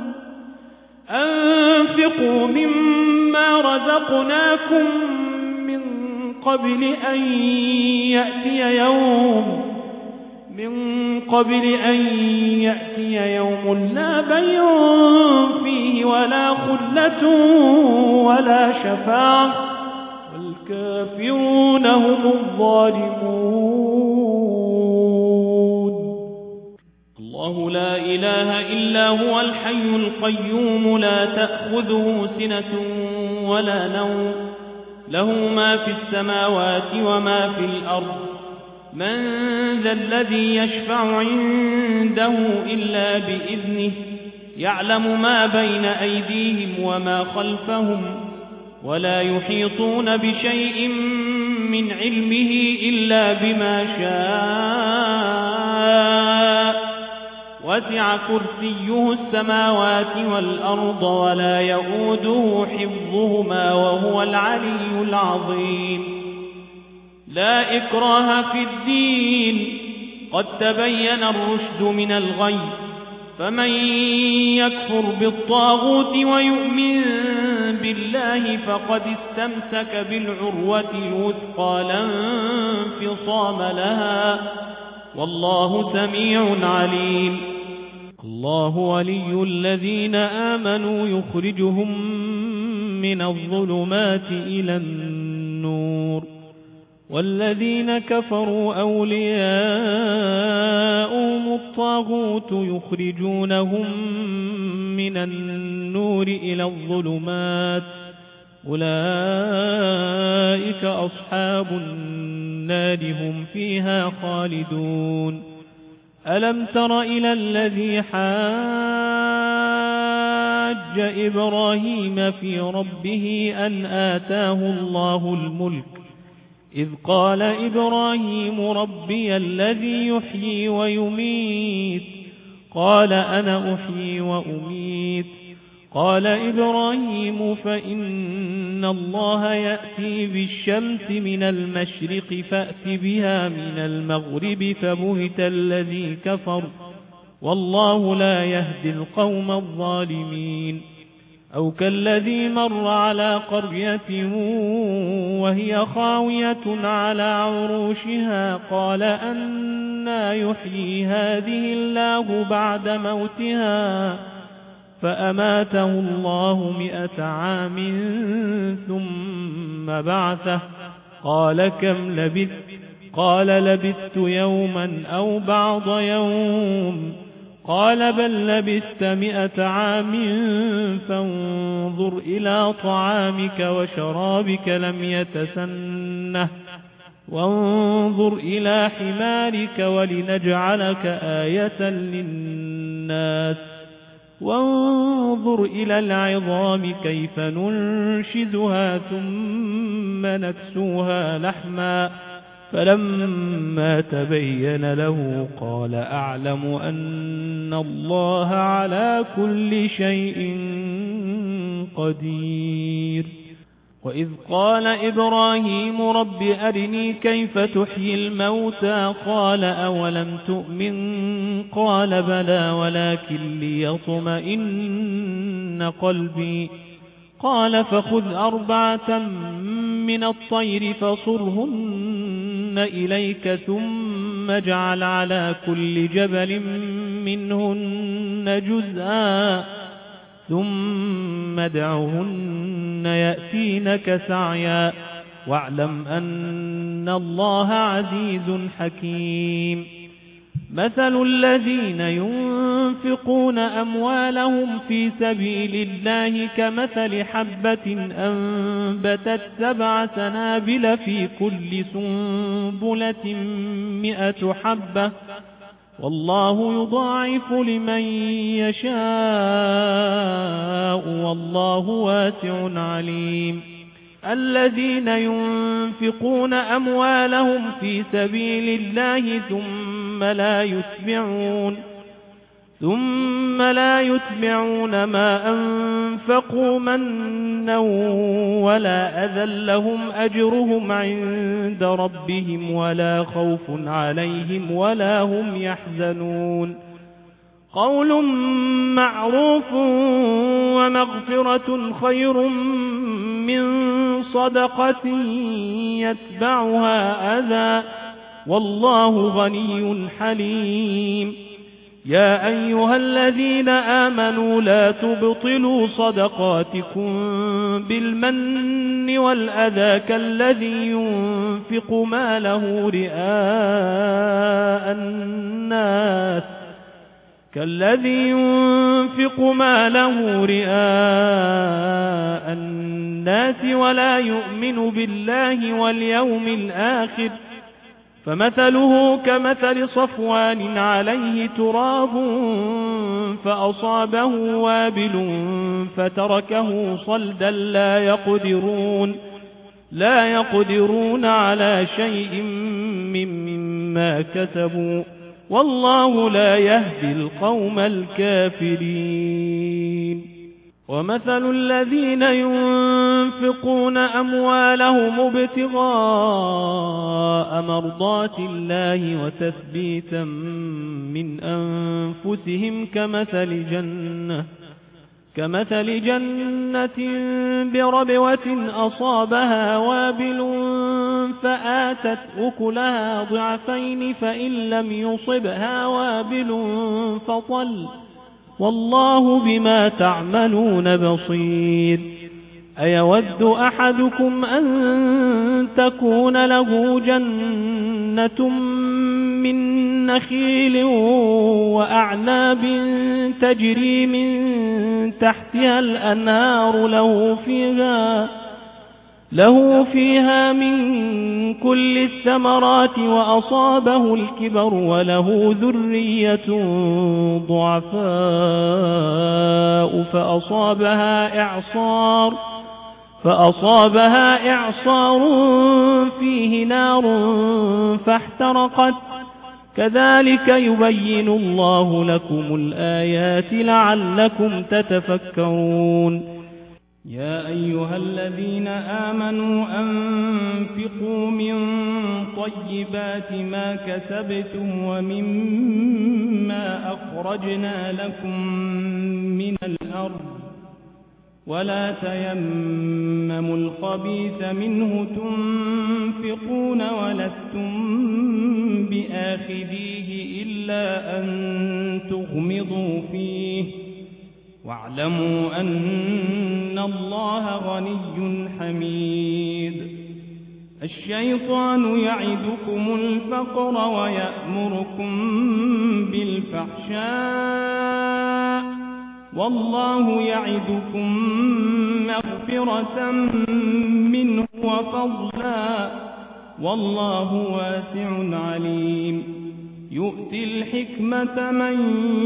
A: أنفقوا مما رزقناكم من قبل أن يأتي يوم من قبل أن يأتي يوم لا بيع فيه ولا خلة ولا شفاعة والكافرون هم الظالمون. الله لا إله إلا هو الحي القيوم لا تأخذه سنة ولا نوم له ما في السماوات وما في الأرض من ذا الذي يشفع عنده إلا بإذنه يعلم ما بين أيديهم وما خلفهم ولا يحيطون بشيء من علمه إلا بما شاء وسع كرسيه السماوات والأرض ولا يؤوده حفظهما وهو العلي العظيم. لا إكراه في الدين قد تبين الرشد من الغي فمن يكفر بالطاغوت ويؤمن بالله فقد استمسك بالعروة الوثقى لا انفصام لها والله سميع عليم. الله ولي الذين آمنوا يخرجهم من الظلمات إلى النور والذين كفروا أولياؤهم الطاغوت يخرجونهم من النور إلى الظلمات أولئك أصحاب النار هم فيها خالدون. ألم تر إلى الذي حاج إبراهيم في ربه أن آتاه الله الملك إذ قال إبراهيم ربي الذي يحيي ويميت قال أنا أحيي وأميت قال إبراهيم فإن الله يأتي بالشمس من المشرق فأت بها من المغرب فبهت الذي كفر والله لا يهدي القوم الظالمين. أو كالذي مر على قرية وهي خاوية على عروشها قال أنى يحيي هذه الله بعد موتها فأماته الله مئة عام ثم بعثه قال كم لبثت قال لبثت يوما أو بعض يوم قال بل لبثت مئة عام فانظر إلى طعامك وشرابك لم يتسنه وانظر إلى حمارك ولنجعلك آية للناس وانظر إلى العظام كيف ننشزها ثم نكسوها لحما فلما تبين له قال أعلم أن الله على كل شيء قدير. وإذ قال إبراهيم رب أرني كيف تحيي الموتى قال أولم تؤمن قال بلى ولكن ليطمئن قلبي قال فخذ أربعة من الطير فصرهن إليك ثم اجعل على كل جبل منهن جزءا ثم ادعهن يأتينك سعيا واعلم أن الله عزيز حكيم. مثل الذين ينفقون أموالهم في سبيل الله كمثل حبة أنبتت سبع سنابل في كل سنبلة مئة حبة والله يضاعف لمن يشاء والله واسع عليم. الذين ينفقون أموالهم في سبيل الله ثم ثم لا يتبعون ثم لا يتبعون ما أنفقوا منا ولا أذى لهم أجرهم عند ربهم ولا خوف عليهم ولا هم يحزنون قول معروف ومغفرة خير من صدقة يتبعها أذى والله غني حليم يا أيها الذين آمنوا لا تبطلوا صدقاتكم بالمن والأذى كالذي ينفق ماله رئاء الناس كالذي ينفق ماله رئاء الناس ولا يؤمن بالله واليوم الآخر فمثله كمثل صفوان عليه تراب فأصابه وابل فتركه صلدا لا يقدرون لا يقدرون على شيء مما كسبوا والله لا يهدي القوم الكافرين ومثل الذين ينفقون أموالهم ابتغاء مرضات الله وتثبيتا من أنفسهم كمثل جنة كمثل جنة بربوة أصابها وابل فآتت أكلها ضعفين فإن لم يصبها وابل فطل والله بما تعملون بصير أيود أحدكم أن تكون له جنة من نخيل وأعناب تجري من تحتها الأنهار له فيها له فيها من كل الثمرات وأصابه الكبر وله ذرية ضعفاء فأصابها إعصار فأصابها إعصار فيه نار فاحترقت كذلك يبين الله لكم الآيات لعلكم تتفكرون يا أيها الذين آمنوا أنفقوا من طيبات ما كسبتم ومما أخرجنا لكم من الأرض ولا تيمموا الخبيث منه تنفقون ولستم بآخذيه إلا أن تغمضوا فيه واعلموا أن الله غني حميد الشيطان يعدكم الفقر ويأمركم بالفحشاء والله يعدكم مغفرة منه وفضلا والله واسع عليم يؤتي الحكمة من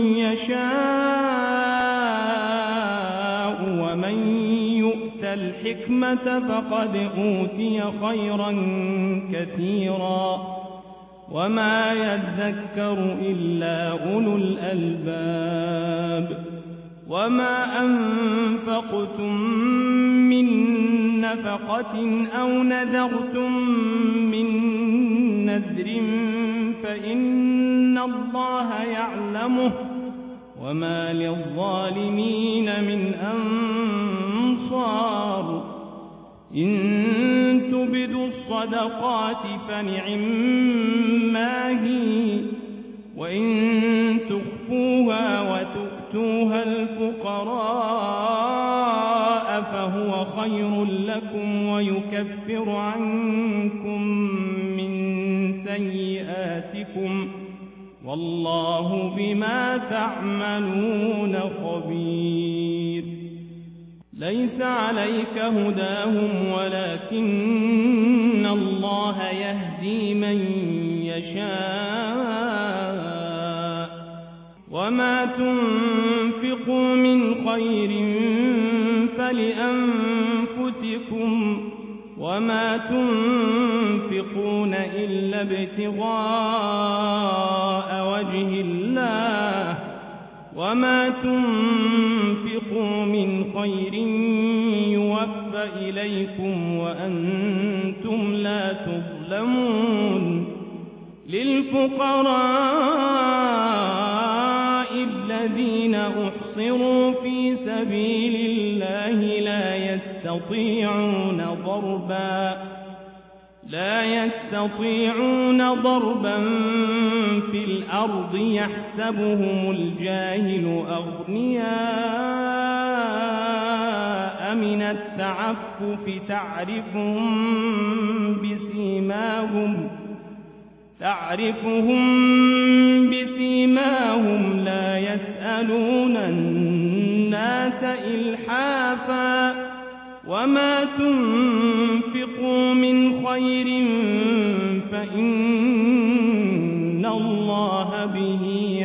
A: يشاء ومن يؤت الحكمة فقد أوتي خيرا كثيرا وما يذكر إلا أولو الألباب وما أنفقتم من نفقة أو نذرتم من نذر فإن الله يعلمه وما للظالمين من أنصار إن تبدوا الصدقات فنعما هي وإن تخفوها وتؤتوها الفقراء فهو خير لكم ويكفر عنكم من سيئاتكم والله بما تعملون خبير ليس عليك هداهم ولكن الله يهدي من يشاء وما تنفقوا من خير فلأنفسكم وما تنفقوا
B: ينفقون إلا ابتغاء وجه الله وما تنفقوا من خير يوفى إليكم وأنتم لا تظلمون للفقراء الذين أحصروا في سبيل الله لا يستطيعون ضربا لا يستطيعون ضربا في الأرض يحسبهم الجاهل أغنياء من التعفف تعرفهم بسيماهم تعرفهم بسيماهم لا يسألون الناس إلحافا وما تنفقوا من خير فإن الله به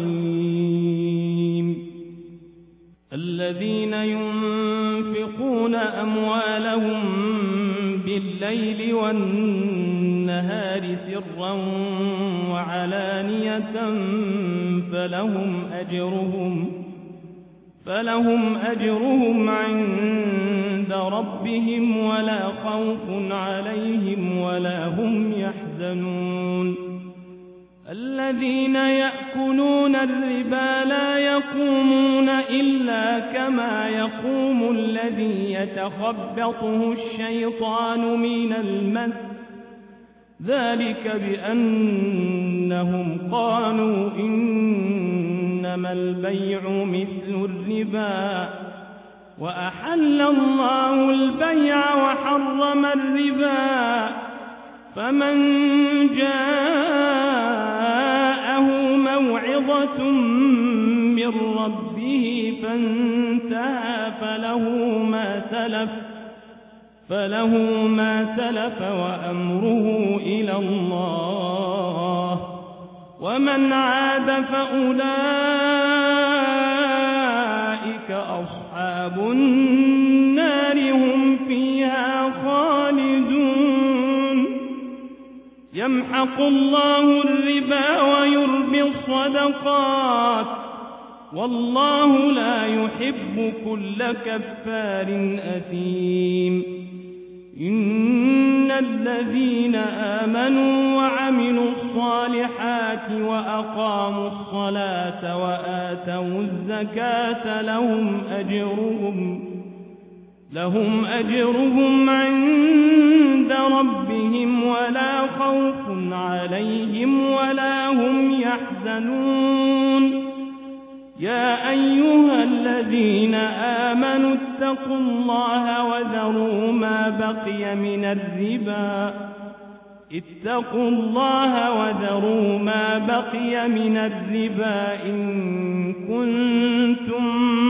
B: عليم الذين ينفقون أموالهم بالليل والنهار سرا وعلانية فلهم أجرهم فلهم أجرهم عند ربهم ولا خوف عليهم ولا هم يحزنون الذين يأكلون الربا لا يقومون إلا كما يقوم الذي يتخبطه الشيطان من المس ذلك بأنهم قالوا إنما البيع مثل الربا وأحل الله البيع وحرم الربا فمن جاءه موعظة من ربه فانتهى فله ما سلف فله ما سلف وأمره إلى الله ومن عاد فأولئك أصحاب النار هم فيها خالدون يمحق الله الربا ويربي الصدقات والله لا يحب كل كفار أثيم إن الذين آمنوا وعملوا الصالحات وأقاموا الصلاة وآتوا الزكاة لهم أجرهم لهم أجرهم عند ربهم ولا خوف عليهم ولا هم يحزنون يا أيها الذين آمنوا اتقوا الله وذروا ما بقي من الربا اتقوا الله وذروا ما بقي من الربا إن كنتم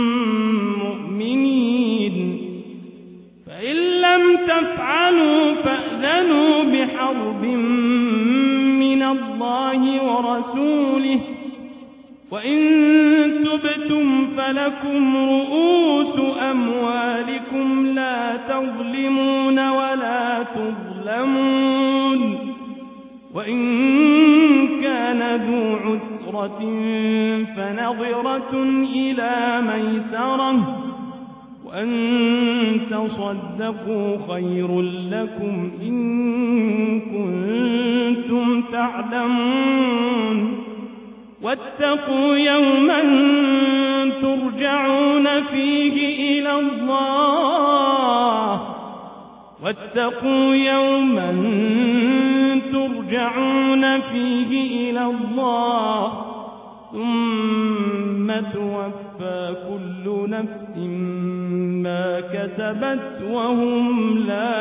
B: مؤمنين فإن لم تفعلوا فأذنوا بحرب من الله ورسوله وإن تبتم فلكم رؤوس أموالكم لا تظلمون ولا تظلمون وإن كان ذو عسرة فنظرة إلى ميسرة وأن تصدقوا خير لكم إن كنتم تعلمون واتقوا يوما ترجعون فيه إلى الله واتقوا يوما ترجعون فيه إلى الله ثم توفى كل نفس ما كسبت وهم لا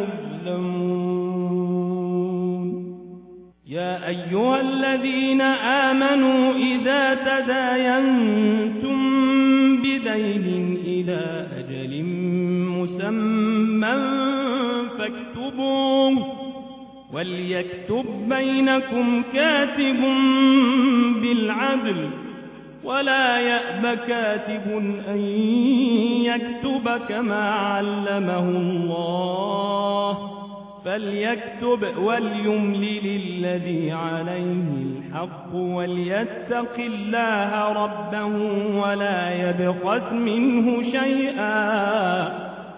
B: يظلمون يا أيها الذين آمنوا إذا تداينتم بدين إلى أجل مسمى فاكتبوه وليكتب بينكم كاتب بالعدل ولا يأب كاتب أن يكتب كما علمه الله فليكتب وليملل الذي عليه الحق وليتق الله ربه ولا يبخس منه شيئا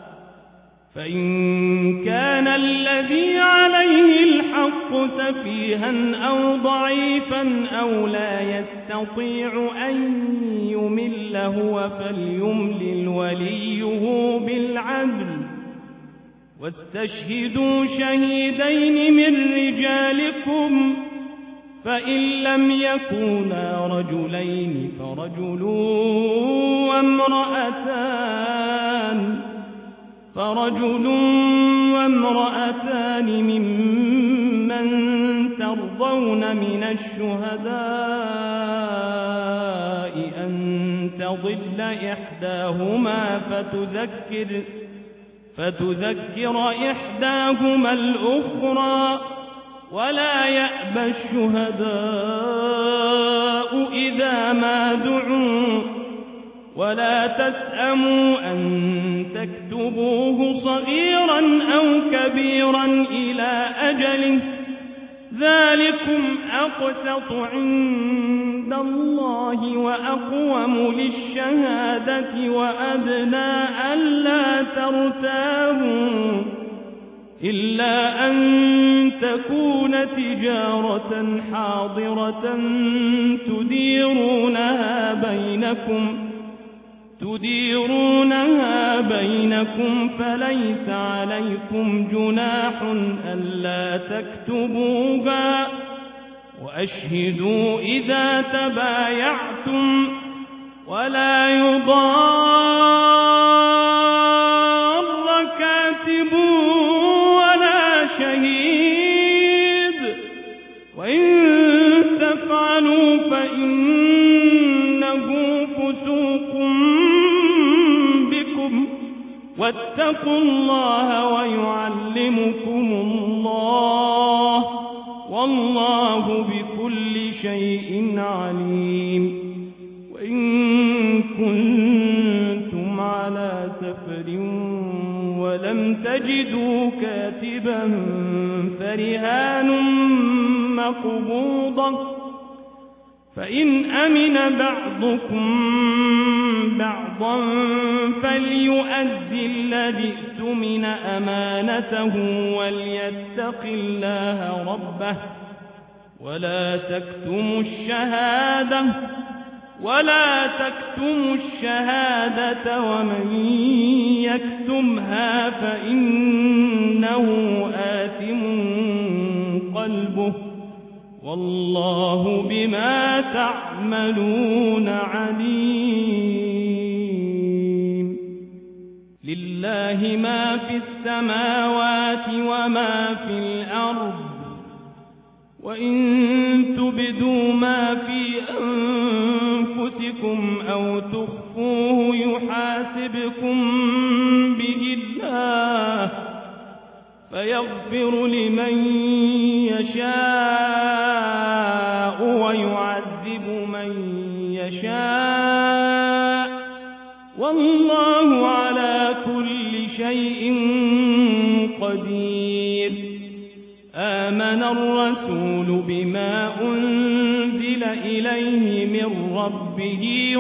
B: فإن كان الذي عليه الحق سفيها أو ضعيفا أو لا يستطيع أن يمل هو فليملل وليه بالعدل واستشهدوا شهيدين من رجالكم فإن لم يكونا رجلين فرجل وامرأتان فرجل وامرأتان ممن ترضون من الشهداء أن تضل إحداهما فتذكر فتذكر إحداهما الأخرى ولا يأبى الشهداء إذا ما دعوا ولا تسأموا أن تكتبوه صغيرا أو كبيرا إلى أجله ذلكم أقسط عند الله وأقوم للشهادة وأدنى ألا ترتابوا إلا أن تكون تجارة حاضرة تديرونها بينكم تديرونها بينكم فليس عليكم جناح ألا تكتبوها وأشهدوا إذا تبايعتم ولا يضار كاتب ولا شهيد وإن تفعلوا فإنه فسوق بكم واتقوا الله ويعلمكم الله والله بكل شيء عليم وإن كنتم على سفر ولم تجدوا كاتبا فرهان مقبوضة فإن أمن بعضكم بعضا فليؤدي الذي اؤتمن أمانته وليتق الله ربه ولا تكتموا الشهادة ولا تكتموا الشهادة ومن يكتمها فإنه آثم قلبه والله بما تعملون عليم لله ما في السماوات وما في الأرض وإن تبدوا ما في أنفسكم أو تخفوه يحاسبكم به الله فيغفر لمن يشاء ويعذب من يشاء والله على كل شيء قدير آمن الرسول بما أنزل إليه من ربه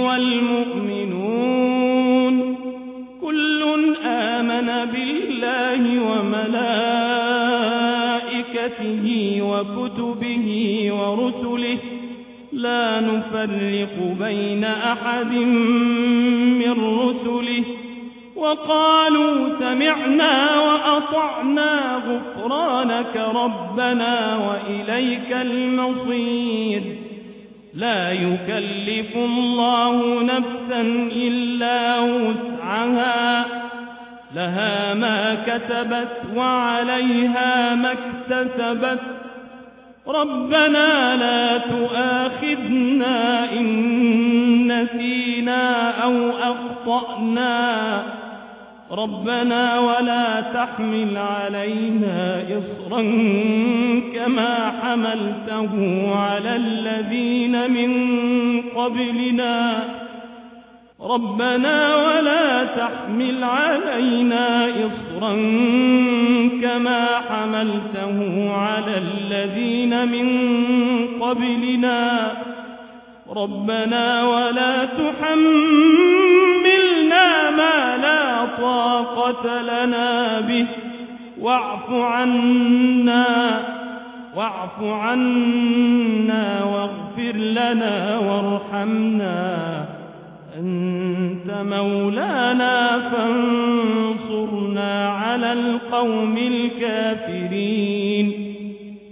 B: والمؤمنون كل آمن بالله وملائكته وكتبه ورسله لا نفرق بين أحد من رسله وقالوا سمعنا وأطعنا غفرانك ربنا وإليك المصير لا يكلف الله نفسا إلا وسعها لها ما كسبت وعليها ما اكتسبت ربنا لا تؤاخذنا إن نسينا أو أخطأنا ربنا ولا تحمل علينا إصرا كما حملته على الذين من قبلنا ربنا ولا تحمل علينا إصرا كما حملته على الذين من قبلنا ربنا ولا تحملنا ما لا طاقة لنا به واعف عنا واعف عنا واغفر لنا وارحمنا أنت مولانا فانصرنا على القوم الكافرين